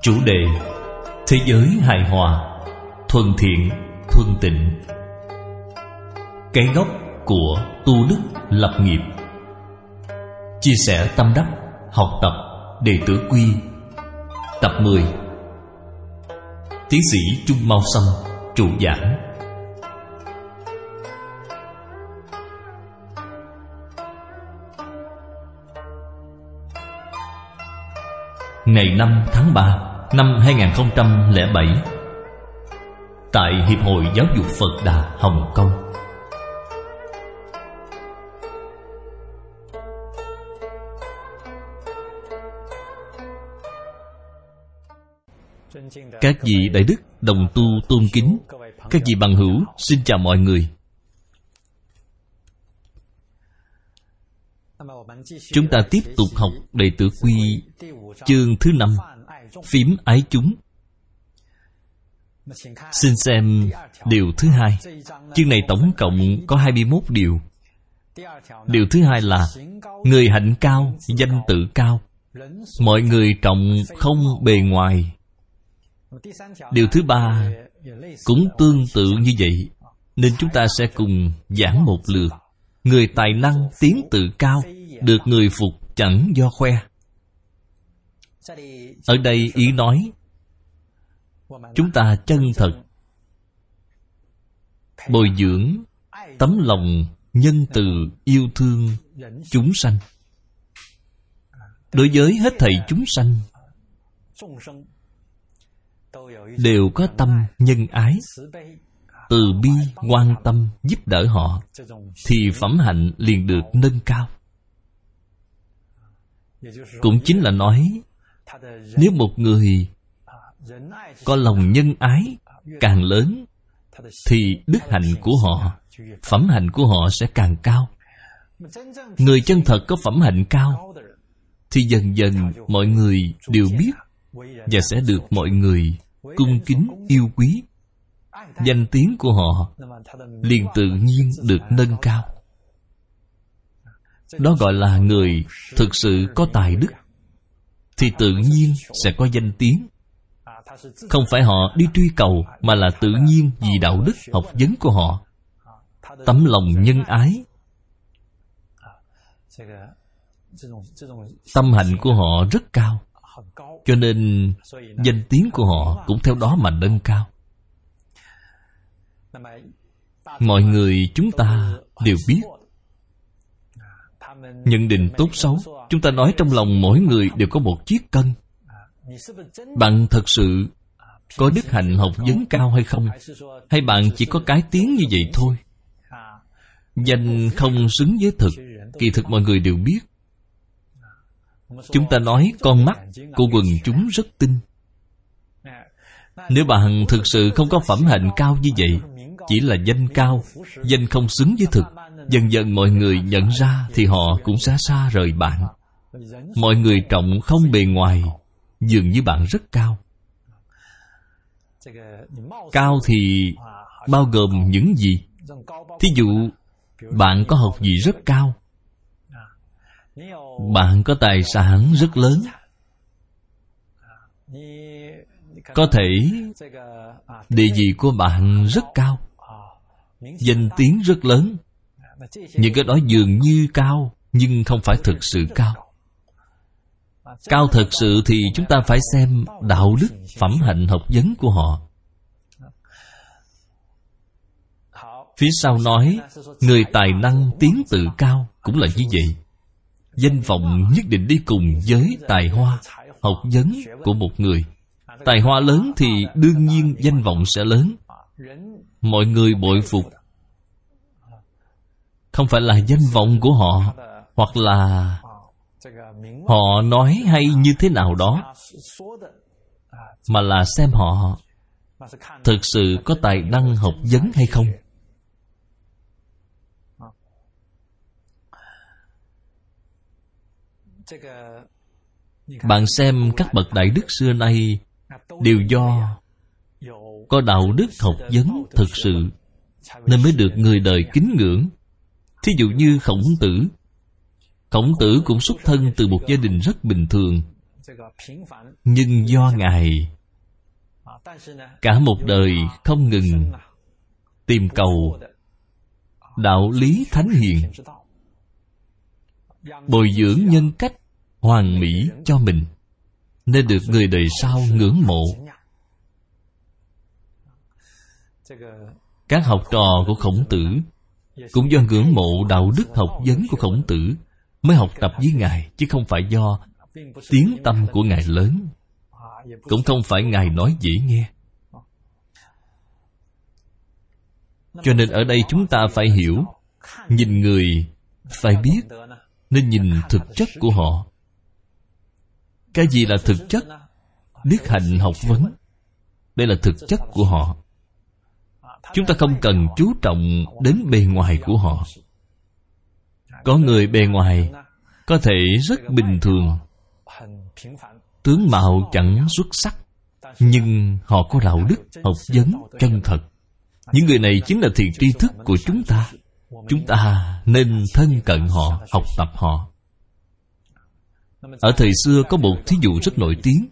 Chủ đề: thế giới hài hòa, thuần thiện, thuần tịnh. Cái gốc của tu đức lập nghiệp. Chia sẻ tâm đắc, học tập, đệ tử quy. Tập 10. Tiến sĩ Trung Mao Sâm trụ giảng. Ngày 5 tháng 3 năm 2007, tại Hiệp hội Giáo dục Phật Đà Hồng Kông, các vị đại đức đồng tu tôn kính, các vị bằng hữu, xin chào mọi người. Chúng ta tiếp tục học đệ tử quy chương thứ 5, phím ái chúng. Xin xem điều thứ 2. Chương này tổng cộng có 21 điều. Điều thứ 2 là người hạnh cao, danh tự cao, mọi người trọng không bề ngoài. Điều thứ 3 cũng tương tự như vậy, nên chúng ta sẽ cùng giảng một lượt. Người tài năng tiếng tự cao, được người phục chẳng do khoe. Ở đây ý nói chúng ta chân thật bồi dưỡng tấm lòng nhân từ yêu thương chúng sanh. Đối với hết thảy chúng sanh đều có tâm nhân ái, từ bi, quan tâm, giúp đỡ họ, thì phẩm hạnh liền được nâng cao. Cũng chính là nói, nếu một người có lòng nhân ái càng lớn, thì đức hạnh của họ, phẩm hạnh của họ sẽ càng cao. Người chân thật có phẩm hạnh cao, thì dần dần mọi người đều biết và sẽ được mọi người cung kính yêu quý. Danh tiếng của họ liền tự nhiên được nâng cao. Đó gọi là người thực sự có tài đức, thì tự nhiên sẽ có danh tiếng. Không phải họ đi truy cầu, mà là tự nhiên vì đạo đức học vấn của họ, tấm lòng nhân ái, tâm hạnh của họ rất cao, cho nên danh tiếng của họ cũng theo đó mà nâng cao. Mọi người chúng ta đều biết, nhận định tốt xấu, chúng ta nói trong lòng mỗi người đều có một chiếc cân. Bạn thật sự có đức hạnh học vấn cao hay không? Hay bạn chỉ có cái tiếng như vậy thôi? Danh không xứng với thực, kỳ thực mọi người đều biết. Chúng ta nói con mắt của quần chúng rất tinh. Nếu bạn thực sự không có phẩm hạnh cao như vậy, chỉ là danh cao, danh không xứng với thực, dần dần mọi người nhận ra thì họ cũng sẽ xa rời bạn. Mọi người trọng không bề ngoài, dường như bạn rất cao. Cao thì bao gồm những gì? Thí dụ, bạn có học vị rất cao, bạn có tài sản rất lớn, có thể địa vị của bạn rất cao, danh tiếng rất lớn. Những cái đó dường như cao, nhưng không phải thực sự cao. Cao thật sự thì chúng ta phải xem đạo đức, phẩm hạnh học vấn của họ. Phía sau nói, người tài năng tiếng tự cao cũng là như vậy. Danh vọng nhất định đi cùng với tài hoa, học vấn của một người. Tài hoa lớn thì đương nhiên danh vọng sẽ lớn. Mọi người bội phục không phải là danh vọng của họ, hoặc là họ nói hay như thế nào đó, mà là xem họ thực sự có tài năng học vấn hay không. Bạn xem các bậc đại đức xưa nay đều do có đạo đức học vấn thực sự nên mới được người đời kính ngưỡng. Thí dụ như Khổng Tử. Khổng Tử cũng xuất thân từ một gia đình rất bình thường, Nhưng do Ngài cả một đời không ngừng tìm cầu đạo lý thánh hiền, bồi dưỡng nhân cách hoàn mỹ cho mình, nên được người đời sau ngưỡng mộ. Các học trò của Khổng Tử cũng do ngưỡng mộ đạo đức học vấn của Khổng Tử mới học tập với Ngài, chứ không phải do tiếng tăm của Ngài lớn, cũng không phải Ngài nói dễ nghe. Cho nên ở đây chúng ta phải hiểu, nhìn người phải biết nên nhìn thực chất của họ. Cái gì là thực chất? Đức hạnh học vấn, đây là thực chất của họ. Chúng ta không cần chú trọng đến bề ngoài của họ. Có người bề ngoài có thể rất bình thường, tướng mạo chẳng xuất sắc, nhưng họ có đạo đức, học vấn chân thật. Những người này chính là thiện tri thức của chúng ta. Chúng ta nên thân cận họ, học tập họ. Ở thời xưa có một thí dụ rất nổi tiếng.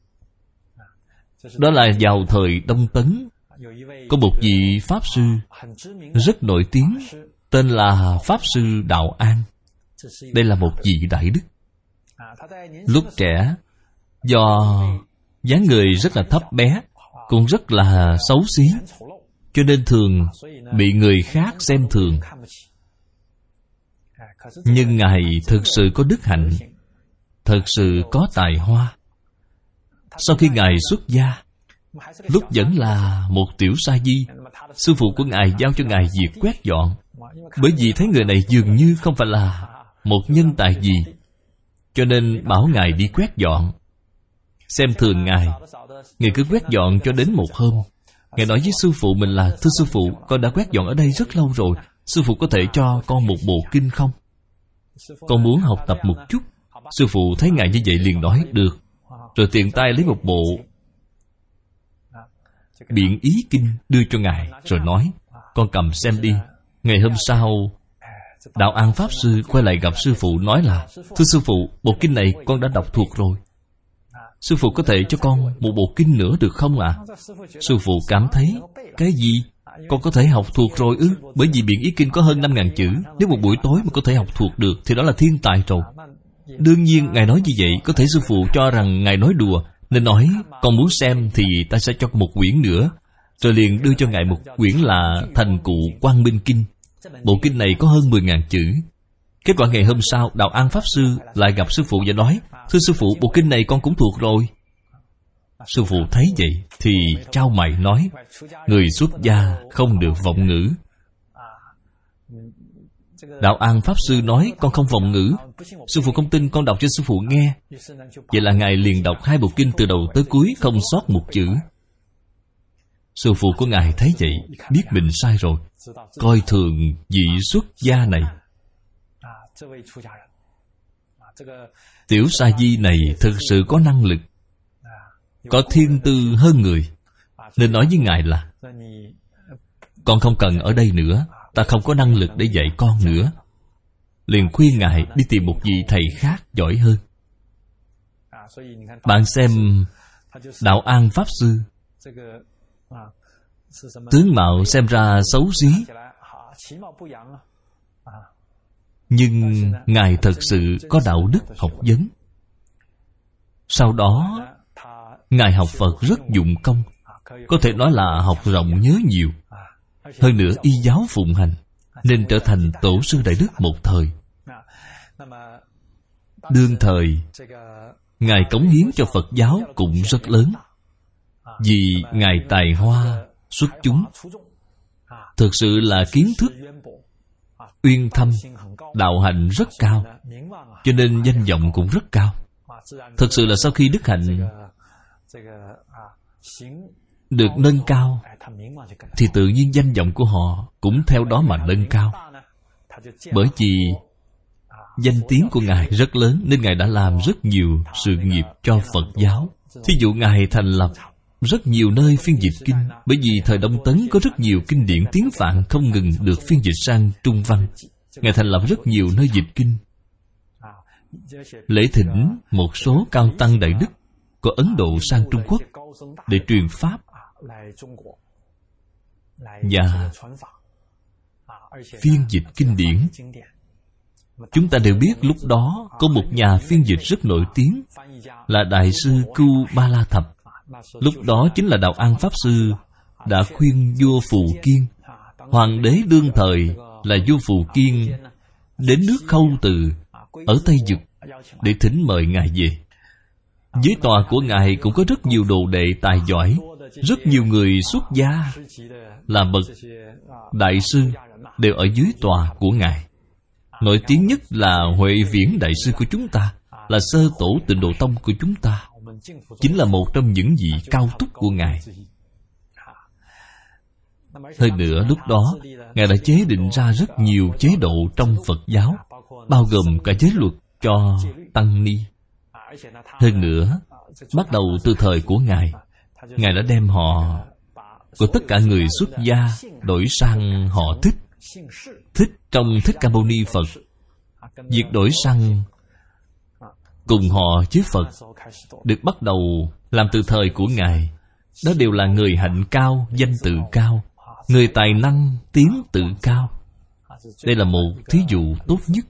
Đó là vào thời Đông Tấn, có một vị Pháp Sư rất nổi tiếng, tên là Pháp Sư Đạo An. Đây là một vị đại đức. Lúc trẻ, do dáng người rất là thấp bé, cũng rất là xấu xí, cho nên thường bị người khác xem thường. Nhưng Ngài thực sự có đức hạnh, thực sự có tài hoa. Sau khi Ngài xuất gia, lúc vẫn là một tiểu sa di, sư phụ của Ngài giao cho Ngài việc quét dọn. Bởi vì thấy người này dường như không phải là một nhân tài gì, cho nên bảo Ngài đi quét dọn. Xem thường Ngài, Ngài cứ quét dọn cho đến một hôm. Ngài nói với sư phụ mình là: thưa sư phụ, con đã quét dọn ở đây rất lâu rồi, sư phụ có thể cho con một bộ kinh không? Con muốn học tập một chút. Sư phụ thấy Ngài như vậy liền nói được, rồi tiện tay lấy một bộ Biện Ý Kinh đưa cho Ngài, rồi nói: con cầm xem đi. Ngày hôm sau, Đạo An Pháp Sư quay lại gặp sư phụ, nói là: thưa sư phụ, bộ kinh này con đã đọc thuộc rồi, sư phụ có thể cho con một bộ kinh nữa được không ạ? Sư phụ cảm thấy: cái gì? Con có thể học thuộc rồi ư? Bởi vì Biện Ý Kinh có hơn 5.000 chữ, nếu một buổi tối mà có thể học thuộc được thì đó là thiên tài rồi. Đương nhiên Ngài nói như vậy, có thể sư phụ cho rằng Ngài nói đùa, nên nói: con muốn xem thì ta sẽ cho một quyển nữa. Rồi liền đưa cho Ngài một quyển là Thành Cụ Quang Minh Kinh. Bộ kinh này có hơn 10.000 chữ. Kết quả ngày hôm sau, Đạo An Pháp Sư lại gặp sư phụ và nói: thưa sư phụ, bộ kinh này con cũng thuộc rồi. Sư phụ thấy vậy thì chau mày nói: người xuất gia không được vọng ngữ. Đạo An Pháp Sư nói: con không vọng ngữ. Sư phụ không tin, con đọc cho sư phụ nghe. Vậy là Ngài liền đọc 2 bộ kinh từ đầu tới cuối, không sót một chữ. Sư phụ của Ngài thấy vậy, biết mình sai rồi, coi thường vị xuất gia này. Tiểu sa di này thực sự có năng lực, có thiên tư hơn người, nên nói với Ngài là: con không cần ở đây nữa, ta không có năng lực để dạy con nữa. Liền khuyên Ngài đi tìm một vị thầy khác giỏi hơn. Bạn xem Đạo An Pháp Sư, tướng mạo xem ra xấu xí, nhưng Ngài thật sự có đạo đức học vấn. Sau đó Ngài học Phật rất dụng công, có thể nói là học rộng nhớ nhiều. Hơn nữa y giáo phụng hành, nên trở thành tổ sư đại đức một thời. Đương thời Ngài cống hiến cho Phật giáo cũng rất lớn, vì Ngài tài hoa xuất chúng, thực sự là kiến thức uyên thâm, đạo hạnh rất cao, cho nên danh vọng cũng rất cao. Thực sự là sau khi đức hạnh được nâng cao, thì tự nhiên danh vọng của họ cũng theo đó mà nâng cao. Bởi vì danh tiếng của Ngài rất lớn, nên Ngài đã làm rất nhiều sự nghiệp cho Phật giáo. Thí dụ Ngài thành lập rất nhiều nơi phiên dịch kinh, bởi vì thời Đông Tấn có rất nhiều kinh điển tiếng Phạn không ngừng được phiên dịch sang Trung văn. Ngài thành lập rất nhiều nơi dịch kinh. lễ thỉnh một số cao tăng đại đức của Ấn Độ sang Trung Quốc để truyền Pháp và phiên dịch kinh điển. Chúng ta đều biết lúc đó có một nhà phiên dịch rất nổi tiếng là Đại sư Cưu Ba La Thập. Lúc đó chính là Đạo An Pháp Sư đã khuyên vua Phù Kiên, hoàng đế đương thời là vua Phù Kiên, đến nước Khâu Từ ở Tây Dực để thỉnh mời Ngài về. Dưới tòa của Ngài cũng có rất nhiều đồ đệ tài giỏi, rất nhiều người xuất gia là bậc đại sư đều ở dưới tòa của Ngài. Nổi tiếng nhất là Huệ Viễn Đại sư của chúng ta, là sơ tổ Tịnh Độ Tông của chúng ta, chính là một trong những vị cao túc của Ngài. Hơn nữa lúc đó Ngài đã chế định ra rất nhiều chế độ trong Phật giáo, bao gồm cả giới luật cho tăng ni. Hơn nữa, bắt đầu từ thời của Ngài đã đem họ của tất cả người xuất gia đổi sang họ Thích. Thích trong Thích Ca Mâu Ni Phật. Việc đổi sang cùng họ với Phật được bắt đầu làm từ thời của Ngài. Đó đều là người hạnh cao, danh tự cao, người tài năng, tiếng tự cao. Đây là một thí dụ tốt nhất.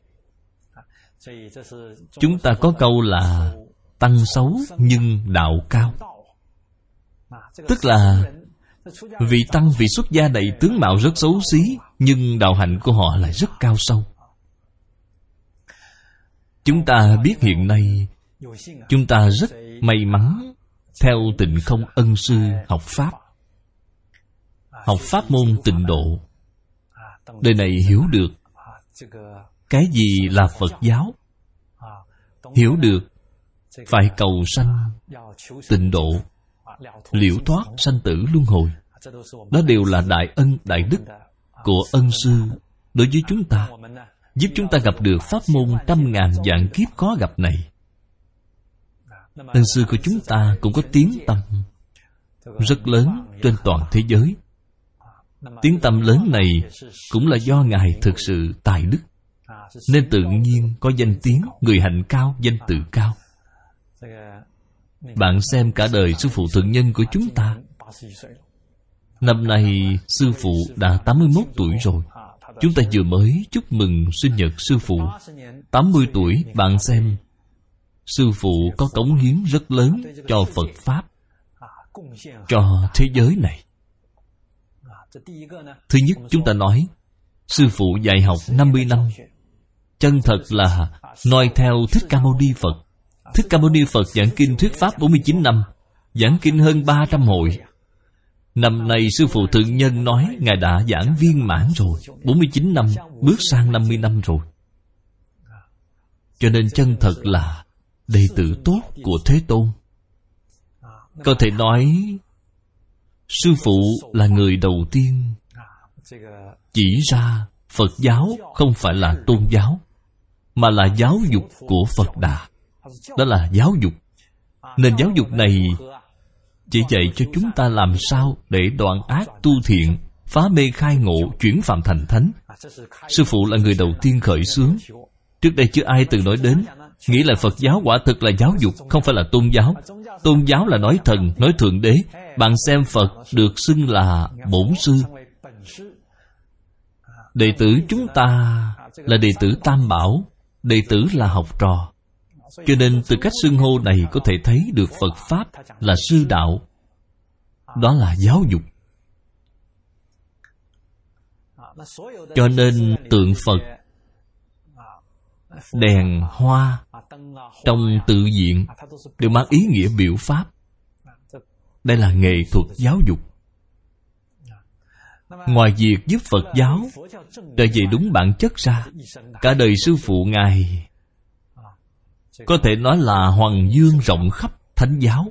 Chúng ta có câu là tăng xấu nhưng đạo cao. Tức là vị tăng, vị xuất gia này tướng mạo rất xấu xí, nhưng đạo hạnh của họ lại rất cao sâu. Chúng ta biết hiện nay chúng ta rất may mắn theo Tịnh Không Ân Sư học Pháp, học pháp môn Tịnh Độ. Đời này hiểu được cái gì là Phật giáo, hiểu được phải cầu sanh tịnh độ, liễu thoát sanh tử luân hồi. Đó đều là đại ân đại đức của ân sư đối với chúng ta, giúp chúng ta gặp được pháp môn trăm ngàn vạn kiếp khó gặp này. Ân sư của chúng ta cũng có tiếng tâm rất lớn trên toàn thế giới. Tiếng tâm lớn này cũng là do Ngài thực sự tài đức, nên tự nhiên có danh tiếng người hạnh cao, danh tự cao. Bạn xem cả đời Sư Phụ Thượng Nhân của chúng ta. Năm nay Sư Phụ đã 81 tuổi rồi. Chúng ta vừa mới chúc mừng sinh nhật Sư Phụ 80 tuổi. Bạn xem, Sư Phụ có cống hiến rất lớn cho Phật Pháp, cho thế giới này. Thứ nhất, chúng ta nói Sư Phụ dạy học 50 năm, chân thật là noi theo Thích Ca Mâu Ni Phật. Thích Ca Mâu Ni Phật giảng kinh thuyết pháp 49 năm, giảng kinh hơn 300 hội. Năm nay Sư Phụ Thượng Nhân nói Ngài đã giảng viên mãn rồi, 49 năm, bước sang 50 năm rồi. Cho nên chân thật là đệ tử tốt của Thế Tôn. Có thể nói Sư Phụ là người đầu tiên chỉ ra Phật giáo không phải là tôn giáo, mà là giáo dục của Phật Đà. Đó là giáo dục. Nên giáo dục này chỉ dạy cho chúng ta làm sao để đoạn ác tu thiện, phá mê khai ngộ, chuyển phạm thành thánh. Sư Phụ là người đầu tiên khởi xướng. Trước đây chưa ai từng nói đến. Nghĩ là Phật giáo quả thực là giáo dục, không phải là tôn giáo. Tôn giáo là nói thần, nói Thượng Đế. Bạn xem Phật được xưng là Bổn Sư. Đệ tử chúng ta là đệ tử Tam Bảo, đệ tử là học trò. Cho nên từ cách xưng hô này có thể thấy được Phật Pháp là sư đạo. Đó là giáo dục. Cho nên tượng Phật, đèn, hoa trong tự viện đều mang ý nghĩa biểu pháp. Đây là nghệ thuật giáo dục. Ngoài việc giúp Phật giáo trở về đúng bản chất ra, cả đời Sư Phụ Ngài có thể nói là hoàng dương rộng khắp thánh giáo.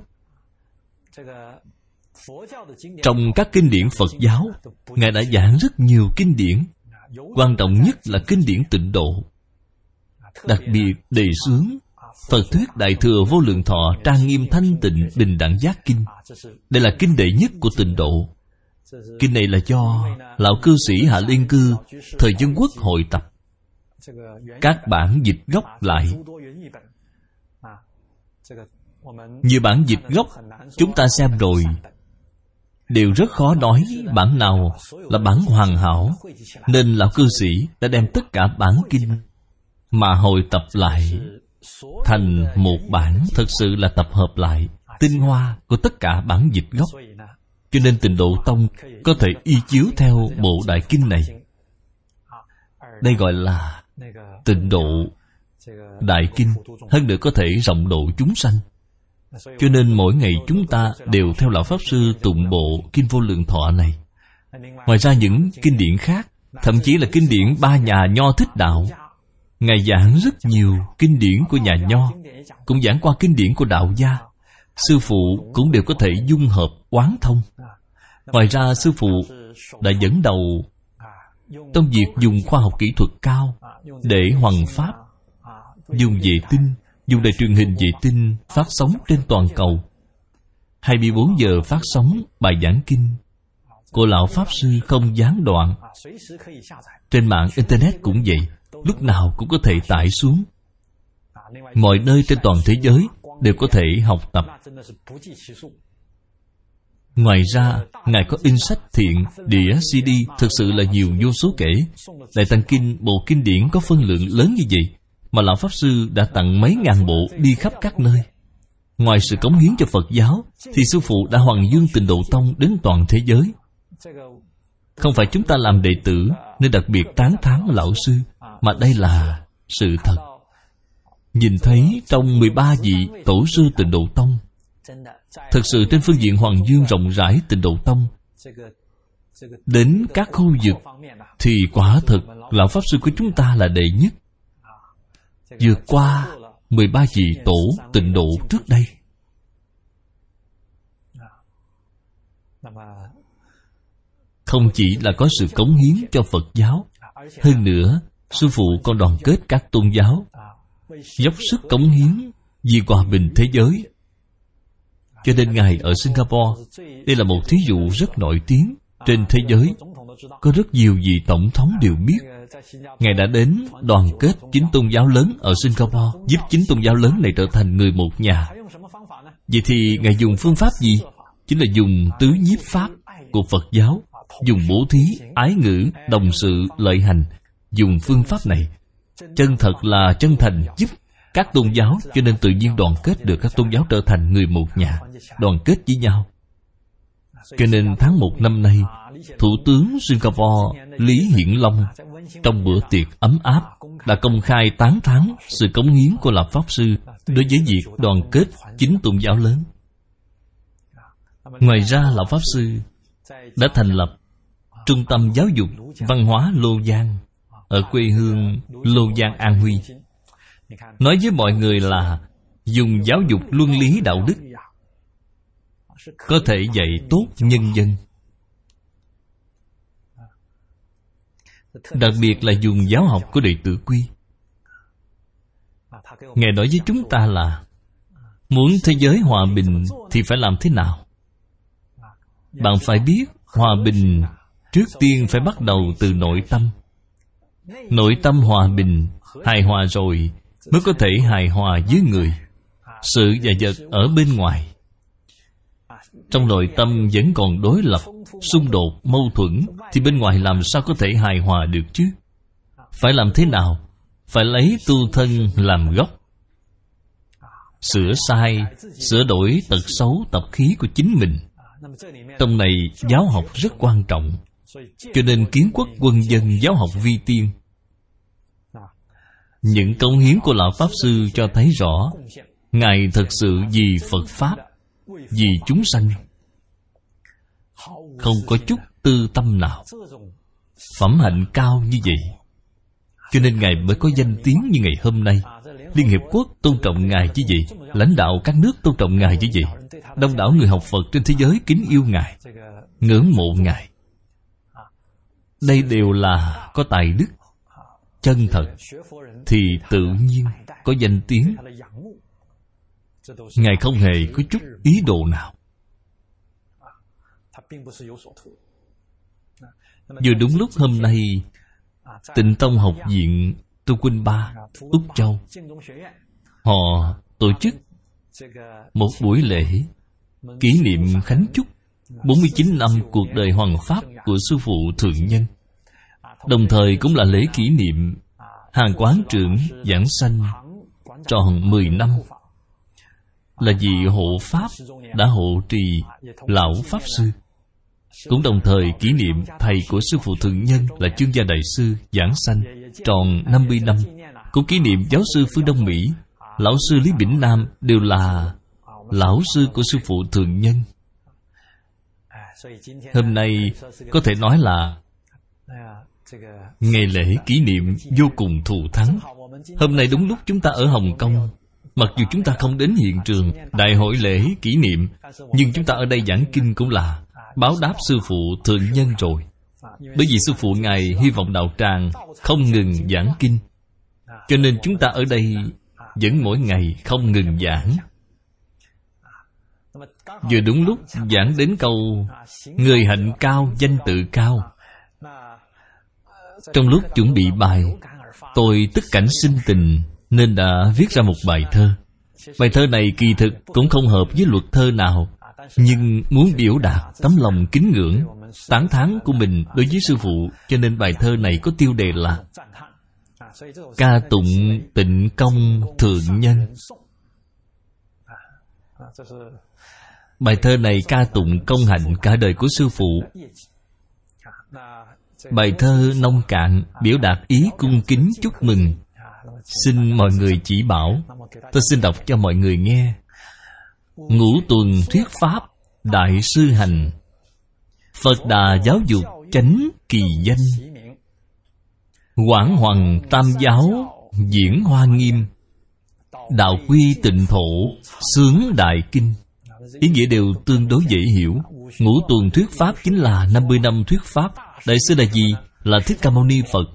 Trong các kinh điển Phật giáo, Ngài đã giảng rất nhiều kinh điển. Quan trọng nhất là kinh điển Tịnh Độ. Đặc biệt đề xướng Phật thuyết Đại Thừa Vô Lượng Thọ Trang Nghiêm Thanh Tịnh Bình Đẳng Giác Kinh. Đây là kinh đệ nhất của Tịnh Độ. Kinh này là do lão cư sĩ Hạ Liên Cư thời Dân Quốc hội tập. các bản dịch gốc lại. Nhiều bản dịch gốc chúng ta xem rồi đều rất khó nói bản nào là bản hoàn hảo, nên lão cư sĩ đã đem tất cả bản kinh mà hội tập lại thành một bản, thật sự là tập hợp lại tinh hoa của tất cả bản dịch gốc. Cho nên Tịnh Độ Tông có thể y chiếu theo bộ đại kinh này. Đây gọi là Tịnh Độ Đại Kinh, hơn nữa có thể rộng độ chúng sanh. Cho nên mỗi ngày chúng ta đều theo Lão Pháp Sư tụng bộ Kinh Vô Lượng Thọ này. Ngoài ra những kinh điển khác, thậm chí là kinh điển ba nhà Nho Thích Đạo, Ngài giảng rất nhiều kinh điển của nhà Nho, cũng giảng qua kinh điển của Đạo gia. Sư phụ cũng đều có thể dung hợp quán thông. Ngoài ra sư phụ đã dẫn đầu trong việc dùng khoa học kỹ thuật cao để hoằng pháp, dùng vệ tinh, dùng đài truyền hình vệ tinh phát sóng trên toàn cầu. 24 giờ phát sóng bài giảng kinh của Lão Pháp Sư không gián đoạn. Trên mạng Internet cũng vậy, lúc nào cũng có thể tải xuống. Mọi nơi trên toàn thế giới đều có thể học tập. Ngoài ra, Ngài có in sách thiện, đĩa, CD, thực sự là nhiều vô số kể. Đại Tạng Kinh, bộ kinh điển có phân lượng lớn như vậy, mà Lão Pháp Sư đã tặng mấy ngàn bộ đi khắp các nơi. Ngoài sự cống hiến cho Phật giáo, thì Sư phụ đã hoằng dương Tịnh Độ Tông đến toàn thế giới. Không phải chúng ta làm đệ tử nên đặc biệt tán thán Lão Sư, mà đây là sự thật. Nhìn thấy trong 13 vị tổ sư Tịnh Độ Tông, thực sự trên phương diện hoằng dương rộng rãi Tịnh Độ Tông, đến các khu vực thì quả thực Lão Pháp Sư của chúng ta là đệ nhất, vượt qua 13 vị tổ Tịnh Độ trước đây. Không chỉ là có sự cống hiến cho Phật giáo, hơn nữa Sư phụ còn đoàn kết các tôn giáo, dốc sức cống hiến vì hòa bình thế giới. Cho nên Ngài ở Singapore, đây là một thí dụ rất nổi tiếng trên thế giới. Có rất nhiều vị tổng thống đều biết Ngài đã đến đoàn kết 9 tôn giáo lớn ở Singapore, giúp 9 tôn giáo lớn này trở thành người một nhà. Vậy thì Ngài dùng phương pháp gì? Chính là dùng tứ nhiếp pháp của Phật giáo, dùng bố thí, ái ngữ, đồng sự, lợi hành. Dùng phương pháp này chân thật là chân thành giúp các tôn giáo, cho nên tự nhiên đoàn kết được các tôn giáo trở thành người một nhà, đoàn kết với nhau. Cho nên tháng 1 năm nay, Thủ tướng Singapore Lý Hiển Long trong bữa tiệc ấm áp đã công khai tán thán sự cống hiến của Lão Pháp Sư đối với việc đoàn kết 9 tôn giáo lớn. Ngoài ra, Lão Pháp Sư đã thành lập Trung tâm Giáo dục Văn hóa Lô Giang ở quê hương Lô Giang, An Huy. Nói với mọi người là dùng giáo dục luân lý đạo đức có thể dạy tốt nhân dân. Đặc biệt là dùng giáo học của đệ tử quy. Ngài nói với chúng ta là muốn thế giới hòa bình thì phải làm thế nào? Bạn phải biết hòa bình trước tiên phải bắt đầu từ nội tâm. Nội tâm hòa bình, hài hòa rồi mới có thể hài hòa với người. Sự và vật ở bên ngoài, trong nội tâm vẫn còn đối lập, xung đột, mâu thuẫn, thì bên ngoài làm sao có thể hài hòa được chứ? Phải làm thế nào? Phải lấy tu thân làm gốc, sửa sai, sửa đổi tật xấu, tập khí của chính mình. Trong này giáo học rất quan trọng. Cho nên Kiến Quốc Quân dân giáo học vi tiên. Những cống hiến của Lão Pháp Sư cho thấy rõ Ngài thật sự vì Phật Pháp, vì chúng sanh, không có chút tư tâm nào. Phẩm hạnh cao như vậy, cho nên Ngài mới có danh tiếng như ngày hôm nay. Liên Hiệp Quốc tôn trọng Ngài như vậy, lãnh đạo các nước tôn trọng Ngài như vậy, đông đảo người học Phật trên thế giới kính yêu Ngài, ngưỡng mộ Ngài. Đây đều là có tài đức chân thật, thì tự nhiên có danh tiếng. Ngài không hề có chút ý đồ nào. Vừa đúng lúc hôm nay Tịnh Tông Học viện Trung Quân Ba, Úc Châu, họ tổ chức một buổi lễ kỷ niệm khánh chúc 49 năm cuộc đời hoằng pháp của Sư Phụ Thượng Nhân. Đồng thời cũng là lễ kỷ niệm Hàng Quán Trưởng giảng sanh tròn 10 năm. Là vì hộ Pháp đã hộ trì Lão Pháp Sư. Cũng đồng thời kỷ niệm thầy của Sư Phụ Thượng Nhân là Chương Gia Đại Sư giảng sanh tròn 50 năm. Cũng kỷ niệm Giáo sư Phương Đông Mỹ, Lão sư Lý Bỉnh Nam đều là lão sư của Sư Phụ Thượng Nhân. Hôm nay có thể nói là ngày lễ kỷ niệm vô cùng thù thắng. Hôm nay đúng lúc chúng ta ở Hồng Kông. Mặc dù chúng ta không đến hiện trường đại hội lễ kỷ niệm, nhưng chúng ta ở đây giảng kinh cũng là báo đáp Sư Phụ Thượng Nhân rồi. Bởi vì Sư Phụ Ngài hy vọng đạo tràng không ngừng giảng kinh, cho nên chúng ta ở đây vẫn mỗi ngày không ngừng giảng. Vừa đúng lúc giảng đến câu người hạnh cao, danh tự cao. Trong lúc chuẩn bị bài, tôi tức cảnh sinh tình nên đã viết ra một bài thơ. Bài thơ này kỳ thực cũng không hợp với luật thơ nào, nhưng muốn biểu đạt tấm lòng kính ngưỡng, tán thán của mình đối với Sư Phụ, cho nên bài thơ này có tiêu đề là ca tụng tịnh công thượng nhân. Bài thơ này ca tụng công hạnh cả đời của Sư Phụ. Bài thơ nông cạn biểu đạt ý cung kính chúc mừng. Xin mọi người chỉ bảo. Tôi xin đọc cho mọi người nghe. Ngũ tuần thuyết pháp đại sư hành, Phật Đà giáo dục chánh kỳ danh, Quảng Hoằng tam giáo diễn hoa nghiêm, đạo quy tịnh thổ xướng đại kinh. Ý nghĩa đều tương đối dễ hiểu. Ngũ tuần thuyết pháp chính là 50 năm thuyết pháp. Đại sư là gì? Là Thích Ca Mâu Ni Phật,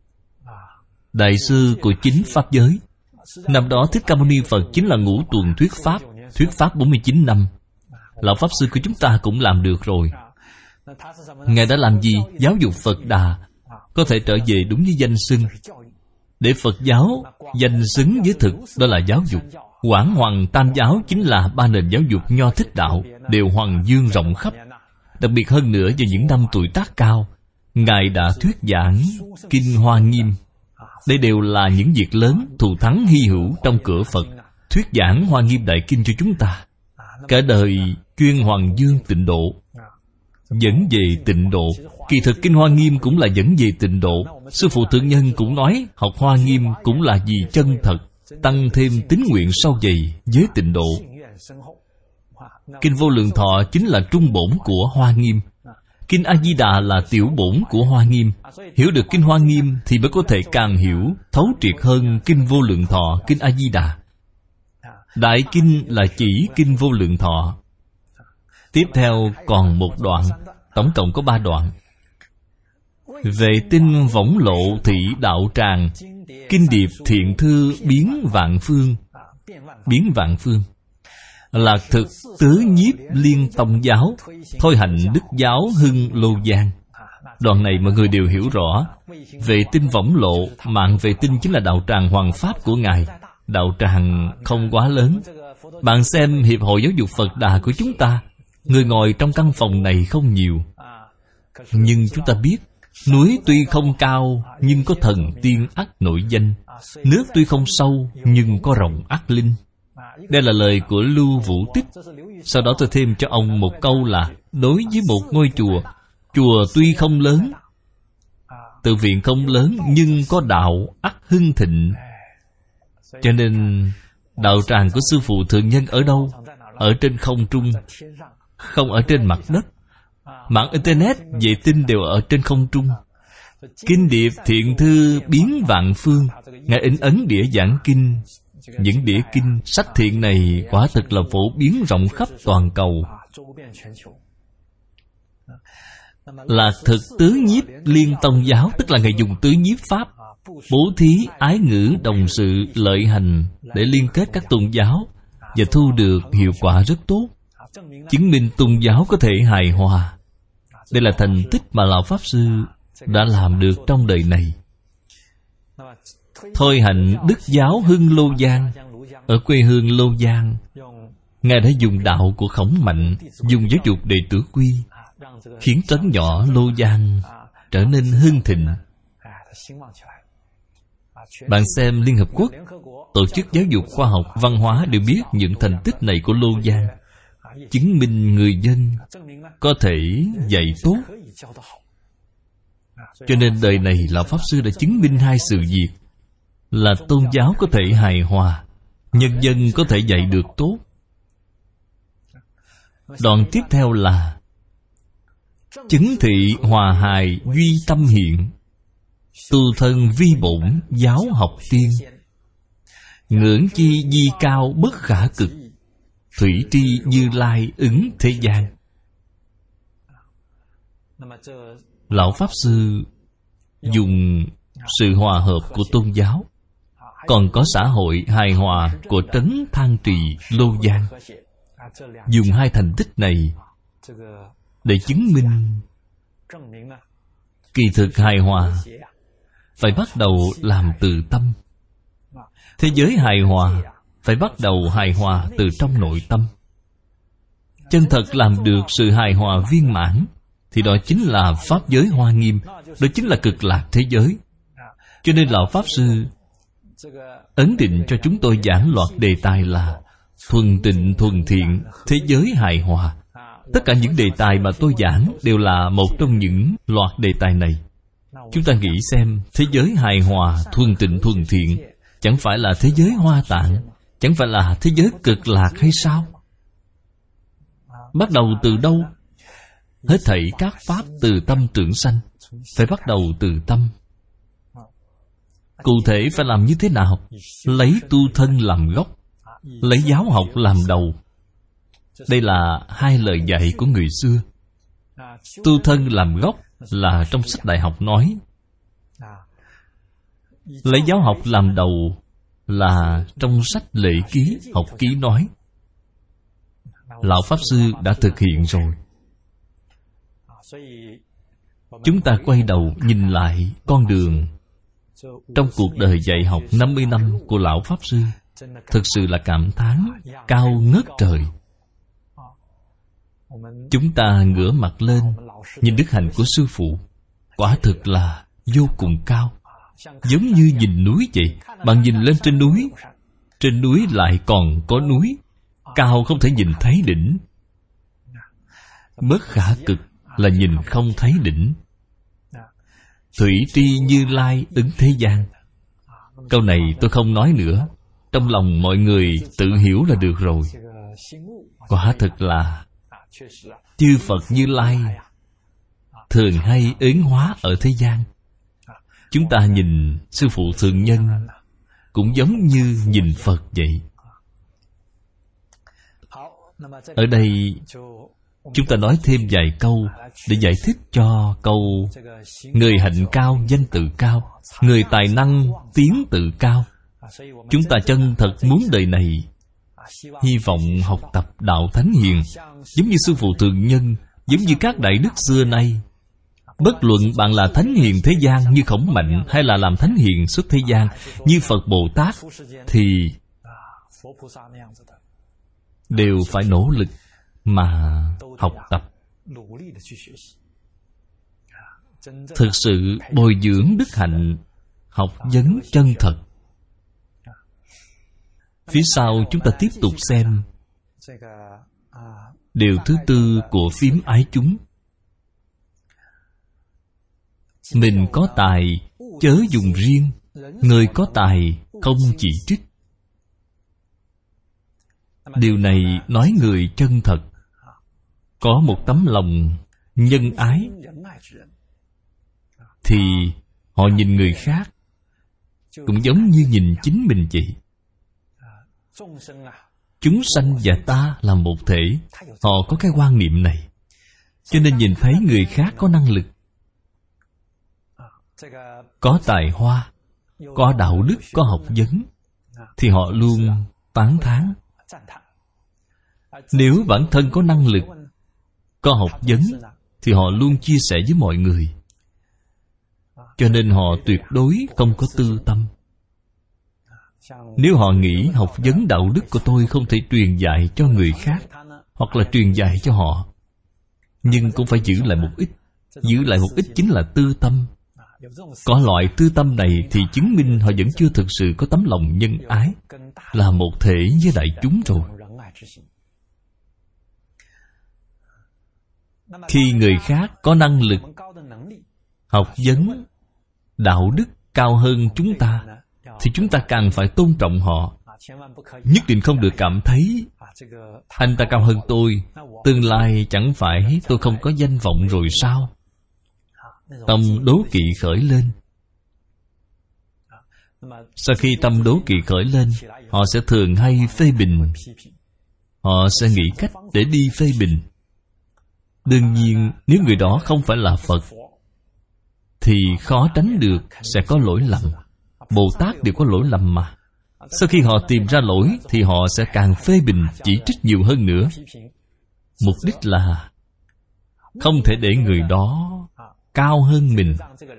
đại sư của chính pháp giới. Năm đó Thích Ca Mâu Ni Phật chính là ngũ tuần thuyết pháp 49 năm. Lão Pháp Sư của chúng ta cũng làm được rồi. Ngài đã làm gì? Giáo dục Phật Đà có thể trở về đúng với danh xưng. Để Phật giáo danh xứng với thực, đó là giáo dục. Quảng Hoằng tam giáo chính là ba nền giáo dục Nho Thích đạo, đều hoằng dương rộng khắp. Đặc biệt hơn nữa, vào những năm tuổi tác cao, Ngài đã thuyết giảng Kinh Hoa Nghiêm. Đây đều là những việc lớn, thù thắng hy hữu trong cửa Phật. Thuyết giảng Hoa Nghiêm Đại Kinh cho chúng ta. Cả đời chuyên hoằng dương tịnh độ, dẫn về tịnh độ. Kỳ thực Kinh Hoa Nghiêm cũng là dẫn về tịnh độ. Sư Phụ Thượng Nhân cũng nói học Hoa Nghiêm cũng là vì chân thật, tăng thêm tín nguyện sâu dày với tịnh độ. Kinh Vô Lượng Thọ chính là trung bổn của Hoa Nghiêm. Kinh A Di Đà là tiểu bổn của Hoa Nghiêm. Hiểu được Kinh Hoa Nghiêm thì mới có thể càng hiểu, thấu triệt hơn Kinh Vô Lượng Thọ, Kinh A Di Đà. Đại Kinh là chỉ Kinh Vô Lượng Thọ. Tiếp theo còn một đoạn, tổng cộng có 3 đoạn. Vệ tinh võng lộ thị đạo tràng, kinh điệp thiện thư biến vạn phương. Biến vạn phương. Lạc thực tứ nhiếp liên tông giáo, thôi hạnh đức giáo hưng lô giang. Đoạn này mọi người đều hiểu rõ. Vệ tinh võng lộ, mạng vệ tinh chính là đạo tràng hoàng pháp của Ngài. Đạo tràng không quá lớn. Bạn xem Hiệp hội Giáo dục Phật Đà của chúng ta, người ngồi trong căn phòng này không nhiều. Nhưng chúng ta biết, núi tuy không cao, nhưng có thần tiên ắt nổi danh. Nước tuy không sâu, nhưng có rồng ắt linh. Đây là lời của Lưu Vũ Tích. Sau đó tôi thêm cho ông một câu là, đối với một ngôi chùa, chùa tuy không lớn, tự viện không lớn, nhưng có đạo ắt hưng thịnh. Cho nên đạo tràng của Sư Phụ Thượng Nhân ở đâu? Ở trên không trung, không ở trên mặt đất. Mạng Internet, vệ tinh đều ở trên không trung. Kinh điệp thiện thư biến vạn phương. Ngài in ấn đĩa giảng kinh. Những đĩa kinh, sách thiện này quả thực là phổ biến rộng khắp toàn cầu. Là thực tứ nhiếp liên tông giáo, tức là Ngài dùng tứ nhiếp pháp, bố thí, ái ngữ, đồng sự, lợi hành để liên kết các tôn giáo và thu được hiệu quả rất tốt, chứng minh tôn giáo có thể hài hòa. Đây là thành tích mà Lão Pháp Sư đã làm được trong đời này. thôi hành đức giáo hưng Lô Giang. Ở quê hương Lô Giang, Ngài đã dùng đạo của Khổng Mạnh, dùng giáo dục đệ tử quy, khiến trấn nhỏ Lô Giang trở nên hưng thịnh. Bạn xem Liên Hợp Quốc, tổ chức giáo dục khoa học văn hóa đều biết những thành tích này của Lô Giang, chứng minh người dân có thể dạy tốt. Cho nên đời này Lão Pháp Sư đã chứng minh hai sự việc, là tôn giáo có thể hài hòa, nhân dân có thể dạy được tốt. Đoạn tiếp theo là chứng thị hòa hài duy tâm hiện, tu thân vi bổn giáo học tiên, ngưỡng chi di cao bất khả cực, thủy tri Như Lai ứng thế gian. Lão Pháp Sư dùng sự hòa hợp của tôn giáo, còn có xã hội hài hòa của trấn Thang Trì Lô Giang, dùng hai thành tích này để chứng minh kỳ thực hài hòa phải bắt đầu làm từ tâm. Thế giới hài hòa phải bắt đầu hài hòa từ trong nội tâm. Chân thật làm được sự hài hòa viên mãn thì đó chính là Pháp giới Hoa Nghiêm, đó chính là cực lạc thế giới. Cho nên Lão Pháp Sư ấn định cho chúng tôi giảng loạt đề tài là thuần tịnh thuần thiện, thế giới hài hòa. Tất cả những đề tài mà tôi giảng đều là một trong những loạt đề tài này. Chúng ta nghĩ xem, thế giới hài hòa, thuần tịnh thuần thiện chẳng phải là thế giới Hoa Tạng, chẳng phải là thế giới cực lạc hay sao? Bắt đầu từ đâu? Hết thảy các pháp từ tâm trưởng sanh, phải bắt đầu từ tâm. Cụ thể phải làm như thế nào? Lấy tu thân làm gốc, lấy giáo học làm đầu. Đây là hai lời dạy của người xưa. Tu thân làm gốc là trong sách đại học nói, lấy giáo học làm đầu là trong sách lệ ký, học ký nói. Lão Pháp Sư đã thực hiện rồi. Chúng ta quay đầu nhìn lại con đường trong cuộc đời dạy học 50 năm của Lão Pháp Sư, thực sự là cảm thán cao ngất trời. Chúng ta ngửa mặt lên nhìn đức hạnh của Sư Phụ, quả thực là vô cùng cao, giống như nhìn núi vậy. Bạn nhìn lên trên núi lại còn có núi, cao không thể nhìn thấy đỉnh. Bất khả cực là nhìn không thấy đỉnh. Thủy tri Như Lai ứng thế gian. Câu này tôi không nói nữa, trong lòng mọi người tự hiểu là được rồi. Quả thực là chư Phật Như Lai thường hay ứng hóa ở thế gian. Chúng ta nhìn Sư Phụ Thượng Nhân cũng giống như nhìn Phật vậy. Ở đây chúng ta nói thêm vài câu để giải thích cho câu người hạnh cao danh tự cao, người tài năng tiếng tự cao. Chúng ta chân thật muốn đời này hy vọng học tập đạo thánh hiền, giống như Sư Phụ Thượng Nhân, giống như các đại đức xưa nay. Bất luận bạn là thánh hiền thế gian như Khổng Mạnh, hay là làm thánh hiền xuất thế gian như Phật Bồ Tát, thì đều phải nỗ lực mà học tập, thực sự bồi dưỡng đức hạnh học vấn chân thật. Phía sau chúng ta tiếp tục xem điều thứ tư của phím ái chúng. Mình có tài chớ dùng riêng, người có tài không chỉ trích. Điều này nói người chân thật, có một tấm lòng nhân ái, thì họ nhìn người khác cũng giống như nhìn chính mình vậy. Chúng sanh và ta là một thể, họ có cái quan niệm này, cho nên nhìn thấy người khác có năng lực, có tài hoa, có đạo đức, có học vấn, thì họ luôn tán thán. Nếu bản thân có năng lực, có học vấn, thì họ luôn chia sẻ với mọi người. Cho nên họ tuyệt đối không có tư tâm. Nếu họ nghĩ học vấn đạo đức của tôi không thể truyền dạy cho người khác, hoặc là truyền dạy cho họ, nhưng cũng phải giữ lại một ít. Giữ lại một ít chính là tư tâm. Có loại tư tâm này thì chứng minh họ vẫn chưa thực sự có tấm lòng nhân ái, là một thể với đại chúng rồi. Khi người khác có năng lực, học vấn, đạo đức cao hơn chúng ta, thì chúng ta càng phải tôn trọng họ. Nhất định không được cảm thấy anh ta cao hơn tôi, tương lai chẳng phải tôi không có danh vọng rồi sao? Tâm đố kỵ khởi lên. Sau khi tâm đố kỵ khởi lên, họ sẽ thường hay phê bình. Họ sẽ nghĩ cách để đi phê bình. Đương nhiên, nếu người đó không phải là Phật, thì khó tránh được sẽ có lỗi lầm. Bồ Tát đều có lỗi lầm mà. Sau khi họ tìm ra lỗi, thì họ sẽ càng phê bình, chỉ trích nhiều hơn nữa. Mục đích là không thể để người đó cao hơn mình.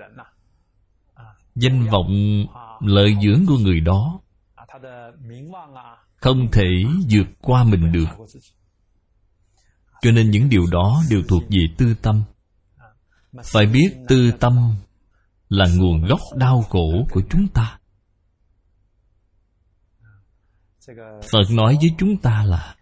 Danh vọng, lợi dưỡng của người đó không thể vượt qua mình được. Cho nên những điều đó đều thuộc về tư tâm. Phải biết tư tâm là nguồn gốc đau khổ của chúng ta. Phật nói với chúng ta là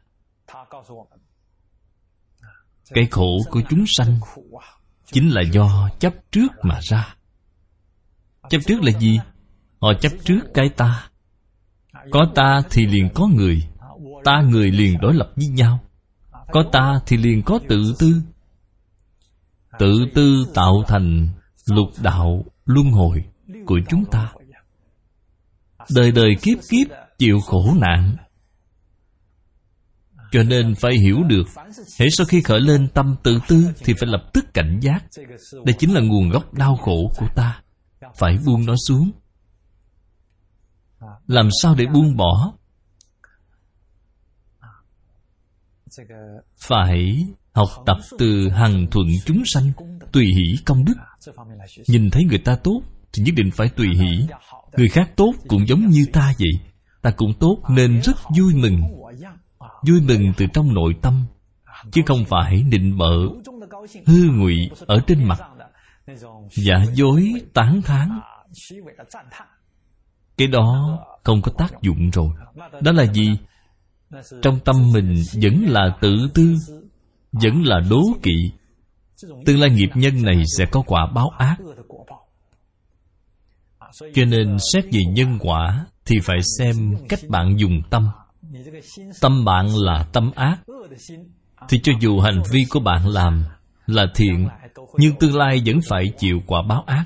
cái khổ của chúng sanh chính là do chấp trước mà ra. Chấp trước là gì? Họ chấp trước cái ta. Có ta thì liền có người. Ta người liền đối lập với nhau. Có ta thì liền có tự tư. Tự tư tạo thành lục đạo luân hồi của chúng ta. Đời đời kiếp kiếp chịu khổ nạn. Cho nên phải hiểu được, hễ sau khi khởi lên tâm tự tư thì phải lập tức cảnh giác. Đây chính là nguồn gốc đau khổ của ta. Phải buông nó xuống. Làm sao để buông bỏ? Phải học tập từ hằng thuận chúng sanh, tùy hỷ công đức. Nhìn thấy người ta tốt thì nhất định phải tùy hỷ. Người khác tốt cũng giống như ta vậy, ta cũng tốt nên rất vui mừng. Vui mừng từ trong nội tâm, chứ không phải nịnh bợ, hư ngụy ở trên mặt, giả dối tán thán. Cái đó không có tác dụng rồi. Đó là gì? Trong tâm mình vẫn là tự tư, vẫn là đố kỵ. Tương lai nghiệp nhân này sẽ có quả báo ác. Cho nên xét về nhân quả thì phải xem cách bạn dùng tâm. Tâm bạn là tâm ác, thì cho dù hành vi của bạn làm là thiện, nhưng tương lai vẫn phải chịu quả báo ác.